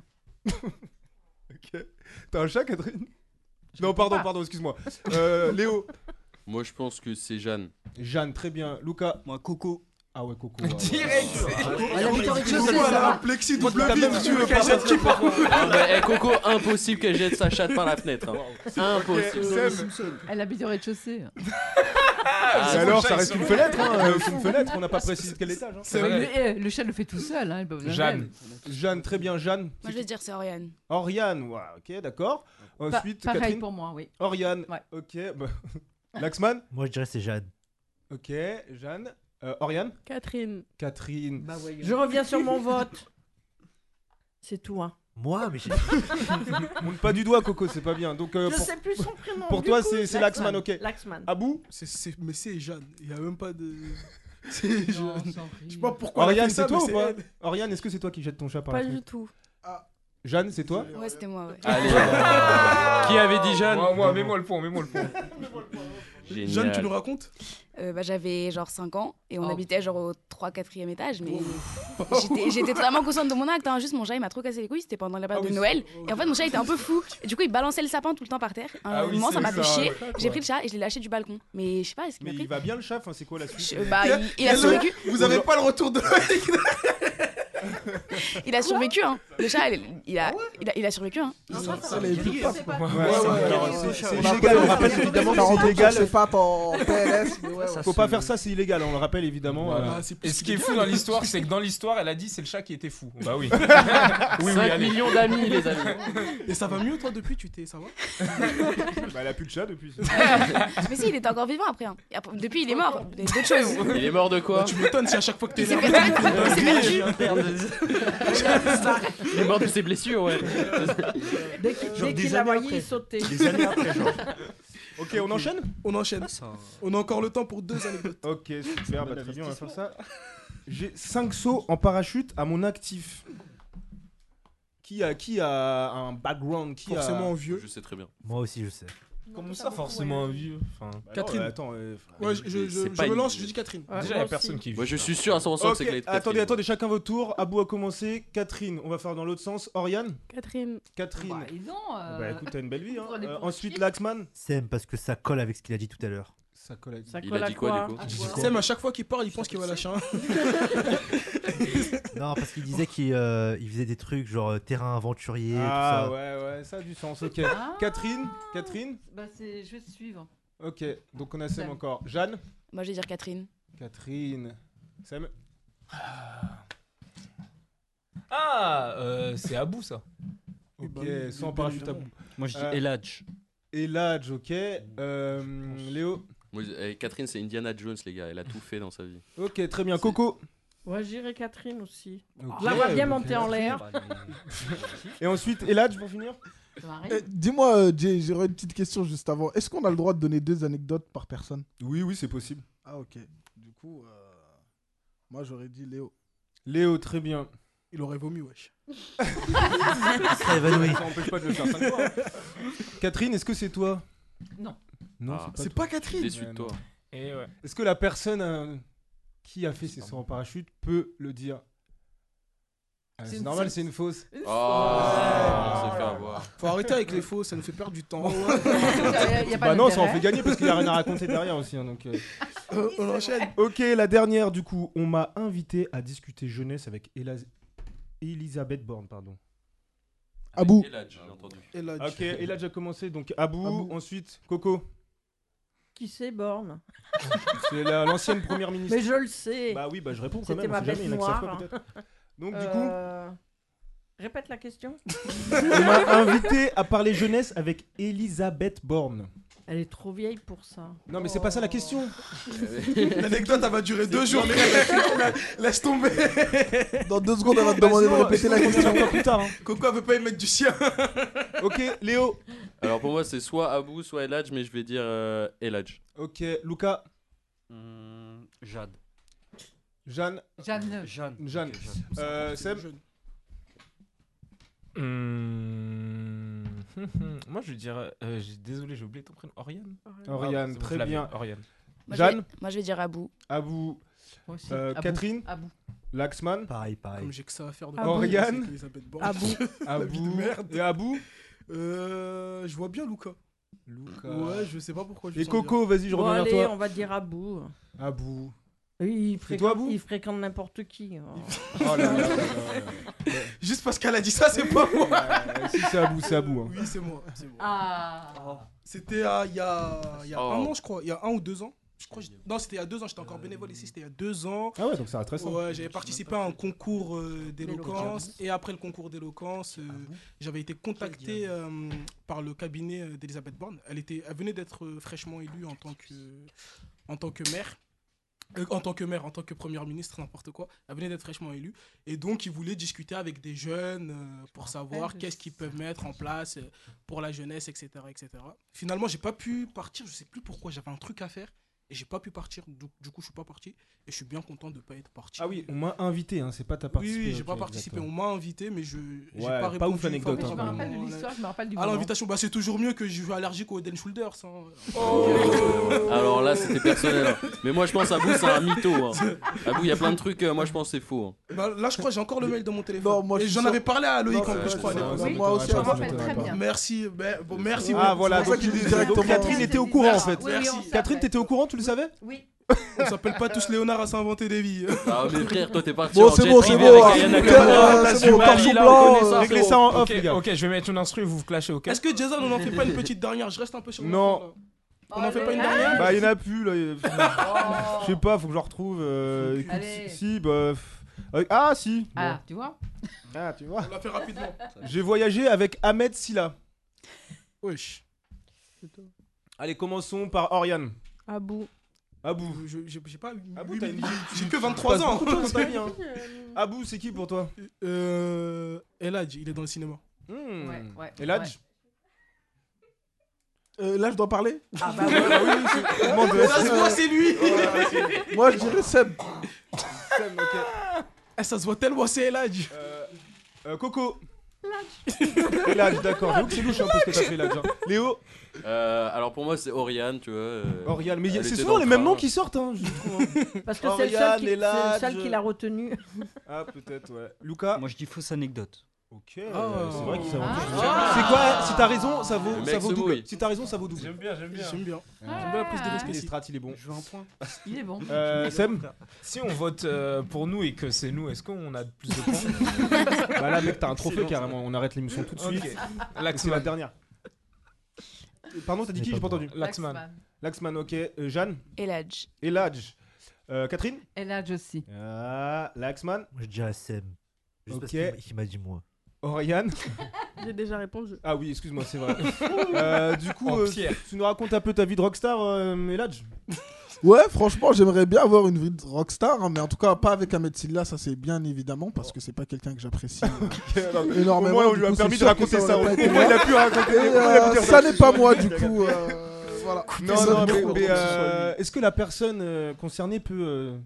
S: Ok. T'as un chat, Catherine? Non, pardon, pardon, excuse-moi. Euh, Léo.
D: Moi je pense que c'est Jeanne.
S: Jeanne, très bien. Luca.
J: Moi, Coco.
S: Ah ouais, Coco.
F: Direct.
G: Elle habite au rez-de-chaussée, ça va.
P: Plexi,
F: Moi,
P: double
F: t'as
P: vide,
F: même
P: tu veux
F: qu'elle
P: pas
F: jette qui part.
D: Ah bah, eh, Coco, impossible qu'elle jette sa chatte par la fenêtre. hein. Impossible.
G: Elle habite au rez-de-chaussée.
S: Ah, mais alors, ça reste une fenêtre, hein. euh, C'est une fenêtre, on n'a pas précisé de quel étage. hein.
G: C'est vrai. Le, eh, le chat le fait tout seul. Hein, il a pas besoin
S: Jeanne.
G: d'aide.
S: Jeanne, très bien, Jeanne.
I: Moi, je vais dire c'est Oriane.
S: Oriane, ouais, ok, d'accord.
G: Pa-
S: Ensuite,
G: pareil
S: Catherine.
G: pour moi, oui.
S: Oriane,
G: Ouais.
S: ok. Bah... Laxman.
E: Moi, je dirais c'est Jeanne.
S: Ok, Jeanne. Euh, Oriane.
Q: Catherine.
S: Catherine.
G: Bah, voyons.
H: Je reviens sur mon vote. C'est tout, hein.
E: Moi, mais j'ai.
S: Monte pas du doigt, Coco, c'est pas bien. Donc, euh,
H: Je
S: pour...
H: sais plus son prénom.
S: pour
H: du
S: toi,
H: coup,
S: c'est c'est Laxman, ok.
H: Laxman.
S: Abou.
P: C'est- c'est- Mais c'est Jeanne, il y a même pas de. C'est
G: Non,
P: Jeanne.
G: sans
P: Je sais
G: rire.
P: pas pourquoi. elle a
S: Oriane,
P: fait
S: c'est
P: ça,
S: toi
P: mais
S: ou pas
P: elle.
S: Oriane, est-ce que c'est toi qui jettes ton chat par
Q: Pas
S: la
Q: du
S: fenêtre
Q: tout.
S: Jeanne, c'est toi
I: Ouais, c'était moi, ouais.
D: Allez. Qui avait dit Jeanne
F: Moi, moi, mets-moi le point, mets-moi le point.
D: Génial.
P: Jeanne, tu nous racontes
I: Euh, bah, j'avais genre cinq ans et on
G: Oh.
I: habitait genre au trois quatrième étage. Mais j'étais- j'étais totalement consciente de mon acte. Hein. Juste mon chat, il m'a trop cassé les couilles. C'était pendant la période
S: Ah oui,
I: de Noël. Et en fait, mon chat était un peu fou. Et du coup, il balançait le sapin tout le temps par terre. À un
S: Ah oui,
I: moment,
S: c'est
I: ça m'a fait
S: ça,
I: chier.
S: ouais.
I: J'ai pris le chat et je l'ai lâché du balcon. Mais je sais pas, est-ce qu'il
S: Mais
I: m'a
S: il
I: pris
S: va bien le chat, enfin, c'est quoi la suite
I: Je- bah, il, il a
P: Et le-
I: survécu.
P: Vous avez pas le retour de
I: Il a survécu, hein. Le chat, il, il a, il, a, il a survécu, hein.
P: Ça, ça l'avait plus pas.
S: Ouais,
P: Ouais,
S: ouais,
P: ouais,
S: alors,
P: ouais,
S: c'est-
P: ouais.
S: c'est
P: On
S: illégal,
P: appelle-
S: on rappelle évidemment que
P: quarante
S: c'est illégal.
P: c'est pas en P L S. mais ouais, ouais.
S: Faut pas faire ça, c'est illégal, on le rappelle évidemment.
F: Voilà.
S: euh,
P: c'est plus
F: Et ce qui est
P: illégal.
F: fou dans l'histoire, c'est que dans l'histoire, elle a dit c'est le chat qui était fou. Bah oui. oui, oui,
D: cinq
F: allez.
D: millions d'amis, les amis.
P: Et ça va mieux, toi, depuis tu t'es. Ça va
S: Bah, elle a plus de chat depuis.
I: Mais si, il était encore vivant après. Hein. Et après- depuis, il est mort. Il y a d'autres choses.
D: Il est mort de quoi?
P: Tu m'étonnes si à chaque fois que t'es
I: Il s'est
P: énervé,
I: perdu.
P: tu
I: Il s'est
P: fais
I: perdu.
D: Il est mort de ses blessures, ouais.
H: Dès qu'il
J: Genre
H: dès
J: des
H: qu'il l'a
J: années
H: voyé,
J: après.
H: il sautait.
J: Des années après, genre.
S: Ok, on enchaîne
P: On enchaîne.
J: Ça-
P: On a encore le temps pour deux anecdotes.
S: Ok, super, bah, très bien, on va faire ça. J'ai cinq sauts en parachute à mon actif. Qui a, qui a un background qui
P: Forcément
S: a...
P: vieux.
D: Je sais très bien.
E: Moi aussi, je sais.
F: Comment ça, forcément un vieux enfin...
S: Bah non,
P: Catherine.
S: euh, attends, euh,
P: Ouais, je, je, je,
D: C'est
P: je
D: pas
P: me
D: une-
P: lance, je dis Catherine.
H: Ouais,
F: Déjà, il
H: moi
F: y a personne
H: aussi.
F: qui est
D: Moi,
F: vieux.
D: je suis sûr à cent pour cent que
S: Ok,
D: c'est Catherine.
S: attendez, attendez, chacun votre tour. Abou a commencé. Catherine, on va faire dans l'autre sens. Oriane
Q: Catherine.
S: Catherine.
G: Bah, dis donc, euh,
S: Bah écoute, t'as une belle vie. Hein.
G: prenez
S: Euh,
G: pour
S: ensuite,
G: qui
S: Laxman.
E: Sem, parce que ça colle avec ce qu'il a dit tout à l'heure.
S: Ça colle avec
H: Ça
D: Il
H: colle
D: a
H: à
D: dit quoi, du coup?
P: Sam, à chaque fois qu'il parle, il pense qu'il va lâcher un.
E: Non, parce qu'il disait qu'il euh, il faisait des trucs genre euh, terrain aventurier,
S: Ah
E: tout ça.
S: ouais, ouais, ça a du sens. Ok.
G: Ah.
S: Catherine Catherine
G: Bah, c'est... Je vais te suivre.
S: Ok, donc on a Sam
G: Sam.
S: encore. Jeanne
I: Moi, je vais dire Catherine.
S: Catherine. Sam
F: Ah, euh, c'est Abou ça.
S: Ok,
P: bah oui,
S: sans
P: bien
S: parachute à
P: évidemment.
S: bout.
J: Moi, je dis
S: Euh,
J: Eladj.
S: Eladj, ok. Euh, Léo
D: Moi, eh, Catherine, c'est Indiana Jones, les gars. Elle a tout fait dans sa vie.
S: Ok, très bien. Coco
H: Ouais, j'irai Catherine aussi.
S: Ok,
H: Je la vois bien
S: ok.
H: monter en l'air.
S: Et ensuite, Eladj pour finir
G: Ça m'arrive.
P: Eh, Dis-moi, euh, Jay, j'aurais une petite question juste avant. Est-ce qu'on a le droit de donner deux anecdotes par personne?
S: Oui, oui, c'est possible.
P: Ah, ok. Du coup, euh, moi j'aurais dit Léo.
S: Léo, très bien.
P: Il aurait vomi, wesh.
E: Il serait évanoui.
S: Ça empêche pas de le faire cinq fois. Catherine, est-ce que c'est toi
G: Non.
S: Non,
D: Ah.
S: c'est
P: C'est
S: pas toi.
P: pas Catherine.
D: Déçu de
S: Ouais,
D: toi.
S: non.
F: Et ouais.
S: Est-ce que la personne euh, qui a fait ses sauts en parachute peut le dire Ah,
G: C'est
S: C'est
G: une
S: normal,
G: fausse.
S: c'est une fausse.
D: Oh, on s'est fait avoir.
P: Faut arrêter avec les faux, ça nous fait perdre du temps.
G: Y a- y a pas
S: Bah non, ça en
G: d'intérêt.
S: fait gagner parce qu'il n'y a rien à raconter derrière aussi. hein, donc, euh.
P: Euh, on enchaîne.
S: Ok, la dernière du coup. On m'a invité à discuter jeunesse avec Ela- Elisabeth Borne, pardon.
P: Abou.
D: Eladj, j'ai entendu.
P: Eladj.
S: Ok, et là déjà commencé. Donc Abou,
P: Abou.
S: ensuite Coco.
H: Qui c'est, Borne?
S: C'est la- l'ancienne première ministre.
H: Mais je le sais.
S: Bah oui, bah je réponds quand
H: C'était
S: même.
H: ma
S: on sait jamais,
H: bête
S: il y en a qui savent
H: noire.
S: pas, peut-être. Donc du coup,
H: Euh, Répète la question.
S: on m'a invité à parler jeunesse avec Elisabeth Borne.
H: Elle est trop vieille pour ça.
S: Non mais c'est pas ça la question.
P: L'anecdote, elle va durer deux jours. Laisse tomber. Dans deux secondes, elle va te demander de
S: Sinon,
P: répéter la
S: sinon, on
P: question.
S: dira plus tard. hein.
P: Coco, elle veut pas y mettre du sien.
S: Ok, Léo.
D: Alors pour moi, c'est soit Abou, soit Eladj, mais je vais dire euh, Eladj.
S: Ok, Lucas.
J: Hum, Jade.
S: Jeanne.
G: Jeanne.
J: Jeanne.
S: Jeanne.
J: Ok, Jeanne.
S: Euh, Seb.
F: Hum, hum, hum. Moi, je dirais. euh, j'ai- désolé, j'ai oublié ton prénom. Oriane
S: Oriane,
F: Ah, c'est bon,
S: très
F: je l'avais,
S: bien.
F: Oriane.
I: Moi, je
S: Jeanne.
I: vais, moi, je vais dire Abou.
S: Abou.
G: Moi aussi.
S: Euh,
G: Abou.
S: Catherine.
G: Abou.
S: Laxman.
E: Pareil, pareil.
P: Comme j'ai que ça à faire de
H: Abou.
S: Oriane.
P: c'est Elisabeth Borne.
H: Abou.
P: La vie de
S: Abou.
P: merde.
S: Et Abou.
P: Euh, je vois bien Luca.
S: Luca.
P: Ouais, je sais pas pourquoi je
S: Et
P: sens
S: Coco, vas-y, je
H: Bon,
S: reviens
H: allez,
S: vers toi.
H: on va dire Abou.
S: Abou.
H: Il
T: C'est
H: fréquente,
T: toi, Abou
H: il fréquente n'importe qui. Oh.
T: Oh là là là là là.
C: Juste parce qu'elle a dit ça, c'est pas moi.
T: Euh, Si c'est Abou, c'est Abou. hein.
C: Oui, c'est moi. c'est moi.
G: Ah.
C: C'était euh, il y a, il y a
D: Oh.
C: un an, je crois. Il y a un ou deux ans. Je crois que j'ai- Non, c'était il y a deux ans. J'étais encore bénévole ici. C'était il y a deux ans.
S: Ah ouais, donc ça reste récent.
C: Ouais, j'avais participé à un concours euh, d'éloquence. Et après le concours d'éloquence, euh, j'avais été contacté euh, par le cabinet euh, d'Elisabeth Borne. Elle, était, elle venait d'être euh, fraîchement élue en tant que, en tant que maire. Euh, en tant que maire, en tant que première ministre, n'importe quoi. Elle venait d'être fraîchement élue. Et donc, ils voulaient discuter avec des jeunes euh, pour savoir qu'est-ce qu'ils peuvent mettre en place euh, pour la jeunesse, et cetera, et cetera. Finalement, j'ai pas pu partir. Je sais plus pourquoi. J'avais un truc à faire. Et j'ai pas pu partir. Du, du coup, je suis pas parti. Et je suis bien content de pas être parti.
S: Ah oui, on m'a invité, hein, c'est pas ta
C: Oui,
S: participé.
C: oui, j'ai
S: ok,
C: pas participé.
S: exactement.
C: On m'a invité, mais je j'ai
S: Ouais,
C: pas
S: pas
C: répondu.
S: ouf l'anecdote,
C: Enfin,
S: hein,
G: Je me rappelle de
C: vraiment,
G: l'histoire, je me rappelle du
C: à
G: moment.
C: l'invitation, bah, c'est toujours mieux que je suis allergique aux Head and Shoulders. hein.
D: Alors là, c'était personnel. hein. Mais moi, je pense Abou, c'est un mytho. Hein. Abou, il y a plein de trucs, euh, moi, je pense que c'est faux. hein.
C: Bah, là, je crois que j'ai encore le mail dans mon téléphone.
T: Non, moi,
C: Et
T: je suis
C: j'en
T: sûr-
C: avais parlé à Loïc
T: Non,
C: en plus,
T: ouais,
C: je crois. à
T: ça,
C: l'époque.
T: ça,
C: Oui,
T: moi aussi,
G: je me
T: ça,
G: rappelle
T: ça,
G: très
T: ça,
G: bien.
C: Merci, ben, bon, merci.
S: Ah
C: bon,
S: voilà,
C: c'est pour ça
S: donc,
C: qu'il dit
S: donc
C: directement.
S: Catherine était au courant en fait.
G: Oui, oui, on sait.
S: Catherine, t'étais au courant, tu le savais?
G: Oui.
C: On s'appelle pas tous Léonard à s'inventer des vies.
D: Ah, mais frère, toi, t'es parti
T: Bon,
D: en
T: c'est
D: jet
T: bon, c'est
D: privé
T: bon,
D: avec
T: hein,
D: Ayana
T: s'il vous
D: Kamura.
T: plaît,
D: Là,
T: c'est bon,
D: Mali,
T: torchon
D: là,
T: blanc,
D: on connaît
T: euh,
D: ça,
S: Réglez
D: frérot.
S: ça en off,
F: Ok,
S: les gars.
F: ok, je vais mettre une instru et vous vous clashez, ok?
C: Est-ce que Jason, on en fait pas une petite dernière? Je reste un peu sur mon
S: Non.
C: fond, là. On en fait pas une dernière?
S: Bah, il y en a plus là. il- Je sais pas, faut que je le retrouve. euh, écoute,
G: Allez.
S: si, bah. f- euh, Ah, si. bon.
G: Ah, tu vois?
S: Ah, tu vois.
C: On l'a fait rapidement.
S: J'ai voyagé avec Ahmed Silla.
C: Wesh.
S: Allez, commençons par Oriane.
Q: Abou.
S: Abou.
C: Je- J'ai j'ai pas.
S: Abou,
C: eu-
S: t'as une vie.
C: J'ai
S: tu-
C: que
S: tu
C: vingt-trois
S: passes
C: ans.
S: beaucoup de choses dans ta vie, hein. Abou, c'est qui pour toi?
C: Euh. Eladj, il est dans le cinéma.
S: Hmm.
G: Ouais, ouais,
S: Eladj?
T: Euh, là, je dois parler.
G: Ah bah oui.
S: Ah oui, oui, c'est- demande de-
C: Là, ça se voit, c'est lui.
T: Moi, je dirais Seb.
S: Sam, ok.
C: Eh, ça se voit tellement, c'est Eladj.
S: Euh, euh, Coco. Eladj, d'accord. J'avoue que c'est louche un peu ce que t'as fait, Eladj. hein. Léo.
D: Euh, alors pour moi, c'est Oriane, tu vois. euh,
S: Oriane, mais y a-
D: elle
S: c'est
D: était
S: souvent
D: dans
S: les
D: le
S: mêmes
D: train.
S: noms qui sortent, hein, je trouve. hein.
H: Parce que c'est le seul
S: Oriane,
H: qui, c'est le
S: Eladj.
H: seul qui l'a retenu.
S: Ah, peut-être, ouais. Lucas.
J: Moi, je dis fausse anecdote.
S: Ok,
C: Ah.
S: c'est vrai que ça vaut
G: Ah.
S: double. C'est quoi? Si t'as raison, ça
D: Le
S: vaut,
D: mec
S: ça vaut
D: se
S: double.
D: mouille.
S: Si t'as raison, ça vaut double.
F: J'aime bien, j'aime bien.
C: J'aime bien.
G: Ah.
C: J'aime bien la prise de risque
S: Les
C: ici.
S: strats, il est bon.
J: Je veux un point.
G: Il est bon.
S: Euh, Sem.
F: Si on vote euh, pour nous et que c'est nous, est-ce qu'on a plus de points?
S: Bah là, mec, t'as un trophée
F: Excellent,
S: carrément. On arrête l'émission tout de suite.
F: Ok.
S: C'est la
F: Laxman.
S: dernière. Pardon, t'as dit qui? J'ai pas entendu.
F: Laxman.
S: Laxman, ok. Euh, Jeanne.
I: Eladj.
S: Eladj. Euh, Catherine.
G: Eladj aussi.
S: Ah, Laxman.
E: Moi, je dirais Sem. Juste parce
S: Ok.
E: qu'il m'a- qu'il m'a dit moi.
S: Oriane.
Q: J'ai déjà répondu.
S: Ah oui, excuse-moi, c'est vrai. Euh, du coup,
F: En
S: euh,
F: pierre.
S: tu nous racontes un peu ta vie de rockstar, euh, Eladj?
T: Ouais, franchement, j'aimerais bien avoir une vie de rockstar, hein, mais en tout cas pas avec Ahmed Silla, ça c'est bien évidemment, parce que c'est pas quelqu'un que j'apprécie euh, énormément.
S: Au moins, on
T: du
S: lui a
T: coup,
S: permis
T: c'est
S: de
T: sûr que
S: raconter
T: ça
S: ça.
T: aurait
S: Au
T: pas été
S: moins, il
T: moi.
S: a pu raconter.
T: Et,
S: au moins, il a pu
T: euh,
S: dire
T: ça n'est pas moi, du coup. euh, voilà.
S: Non,
T: Ça
S: non,
T: ne
S: mais,
T: dépend
S: mais,
T: pas que ce soit
S: euh,
T: lui.
S: est-ce que la personne euh, concernée peut euh,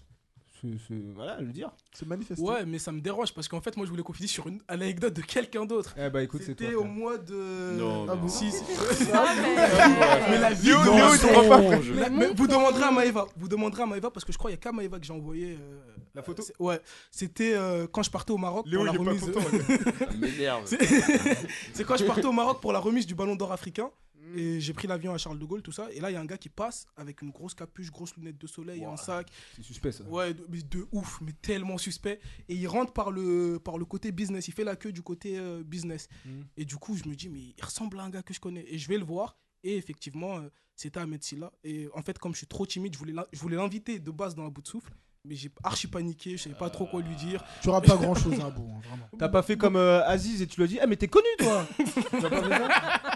S: se, se- voilà, le dire?
T: C'est manifesté.
C: Ouais, mais ça me dérange parce qu'en fait, moi, je voulais qu'on finisse sur une anecdote de quelqu'un d'autre.
S: Eh bah écoute, c'est toi.
C: C'était au
S: frère.
C: mois de.
D: Non,
C: Ah
D: non.
C: bon, si, si.
G: Ah, mais-
C: Mais la vie
S: Léo,
C: de
S: Léo, il te croit pas.
C: mensonge. Mais- mais vous demanderez à Maëva. Vous demanderez à Maëva parce que je crois qu'il y a qu'à Maëva que j'ai envoyé. euh,
S: La photo?
C: c'est- Ouais. C'était euh, quand je partais au Maroc
S: Léo,
C: pour la
S: il est pas
C: remise.
S: content,
D: Ça m'énerve.
C: C'est c'est quand je partais au Maroc pour la remise du Ballon d'Or africain. Et j'ai pris l'avion à Charles de Gaulle, tout ça. Et là, il y a un gars qui passe avec une grosse capuche, grosse lunette de soleil, et
S: Wow.
C: un sac.
S: C'est suspect ça.
C: Ouais, de, mais de ouf, mais tellement suspect. Et il rentre par le, par le côté business. Il fait la queue du côté euh, business.
S: Mm.
C: Et du coup, je me dis, mais il ressemble à un gars que je connais. Et je vais le voir. Et effectivement, euh, c'était Ahmed Silla. Et en fait, comme je suis trop timide, je voulais l'in- je voulais l'inviter de base dans la bout de souffle. Mais j'ai archi paniqué, je savais pas trop quoi lui dire.
T: Tu auras pas grand chose à bout, hein, vraiment.
S: T'as pas fait comme euh, Aziz et tu lui as dit, ah mais t'es connu toi. T'as pas fait ça?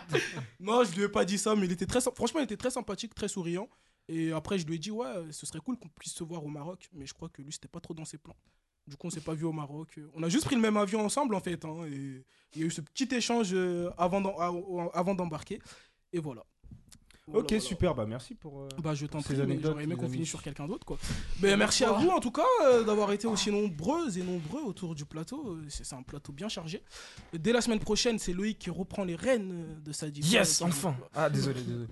C: Non, je lui ai pas dit ça, mais il était très, sym- franchement, il était très sympathique, très souriant. Et après, je lui ai dit, ouais, ce serait cool qu'on puisse se voir au Maroc. Mais je crois que lui, c'était pas trop dans ses plans. Du coup, on s'est pas vu au Maroc. On a juste pris le même avion ensemble, en fait. hein, et il y a eu ce petit échange euh, avant d'en- à- avant d'embarquer. Et voilà. Voilà,
S: Ok,
C: voilà.
S: super, bah merci pour euh,
C: Bah, je t'en
S: ces
C: prie, mais
S: anecdotes.
C: j'aurais aimé
S: les
C: qu'on
S: amis.
C: finisse sur quelqu'un d'autre, quoi. Mais merci à vous, en tout cas, euh, d'avoir été aussi nombreuses et nombreux autour du plateau. Euh, C'est c'est un plateau bien chargé. Dès la semaine prochaine, c'est Loïc qui reprend les rênes euh, de sa division.
F: Yes, enfin. Ah, désolé, désolé.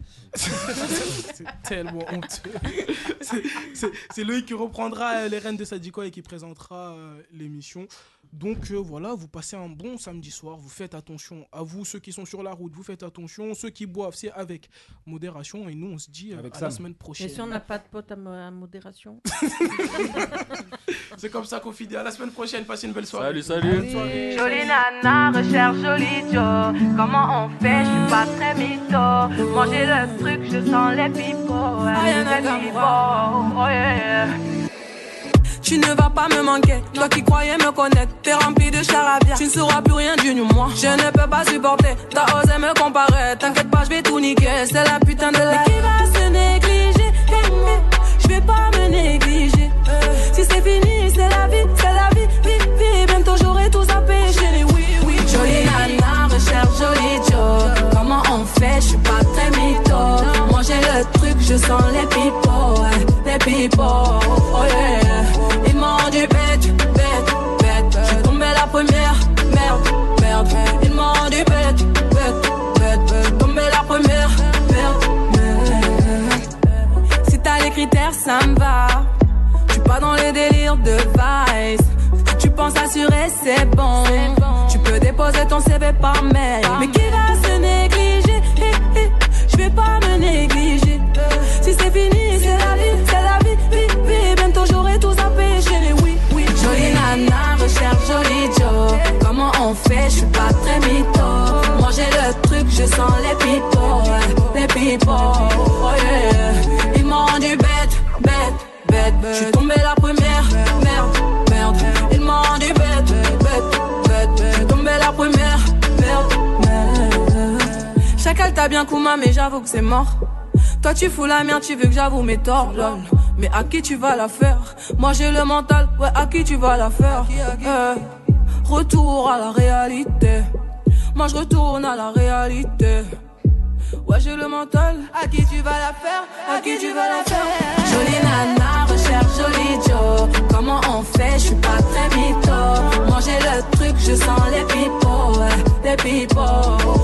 C: C'est tellement honteux. C'est- c'est- C'est Loïc qui reprendra euh, les rênes de Sadiko et qui présentera euh, l'émission. Donc euh, voilà, vous passez un bon samedi soir, vous faites attention à vous, ceux qui sont sur la route, vous faites attention, ceux qui boivent, c'est avec modération, et nous on se dit euh, à la semaine prochaine.
H: Et si on n'a pas de potes à, mo- à modération?
C: C'est comme ça qu'on finit, à la semaine prochaine, passez une belle soirée.
D: Salut, salut.
C: Bonne soirée.
L: Jolie nana, recherche joli Joe. Comment on fait, je suis pas très mytho. Manger le truc, je sens les pipeaux. Les pipeaux, oh yeah.
V: Tu ne vas pas me manquer, toi qui croyais me connaître. T'es rempli de charabia, tu ne sauras plus rien du moi. Je ne peux pas supporter, t'as osé me comparer. T'inquiète pas, je vais tout niquer, c'est la putain de la. Mais qui va se négliger? Je vais pas me négliger. Si c'est fini, c'est la vie, c'est la vie, vie, vie. Bientôt j'aurai tout zappé, chérie, oui, oui. Jolie nana, recherche joli Joe. Comment on fait, je suis pas très mytho. Manger le truc, je sens les pipeaux, les pipeaux, oh yeah. Ils m'ont rendu bête, bête, bête. J'suis tombé la première, merde, merde. Ils m'ont rendu bête, bête, bête. J'suis tombé la première, merde, merde. Si t'as les critères, ça me va. J'suis pas dans les délires de vice. Tu penses assurer, c'est bon. Tu peux déposer ton C V par mail. Mais qui va se négliger? J'vais pas me négliger. Si c'est fini, c'est la vie, c'est la vie, vie, vie. Bientôt j'aurai tout zappé, chérie, oui, oui. Jolie nana, recherche joli Joe. Comment on fait, je suis pas très mytho. Manger le truc, je sens les pipeaux, les pipeaux, oh yeah. Ils m'ont rendu bête, bête, bête. J'suis tombé la première, merde, merde. Ils m'ont rendu bête, bête, bête. J'suis tombé la première, merde, merde. Chacal t'a bien Kouma, mais j'avoue que c'est mort. Toi tu fous la merde, tu veux que j'avoue mes torts, lol. Mais à qui tu vas la faire? Moi j'ai le mental, ouais, à qui tu vas la faire? Eh, retour à la réalité. Moi je retourne à la réalité. Ouais j'ai le mental. À qui tu vas la faire? À qui tu vas la faire? Jolie nana, recherche joli Joe. Comment on fait? Je suis pas très mytho. Manger le truc, je sens les pipeaux, les pipeaux.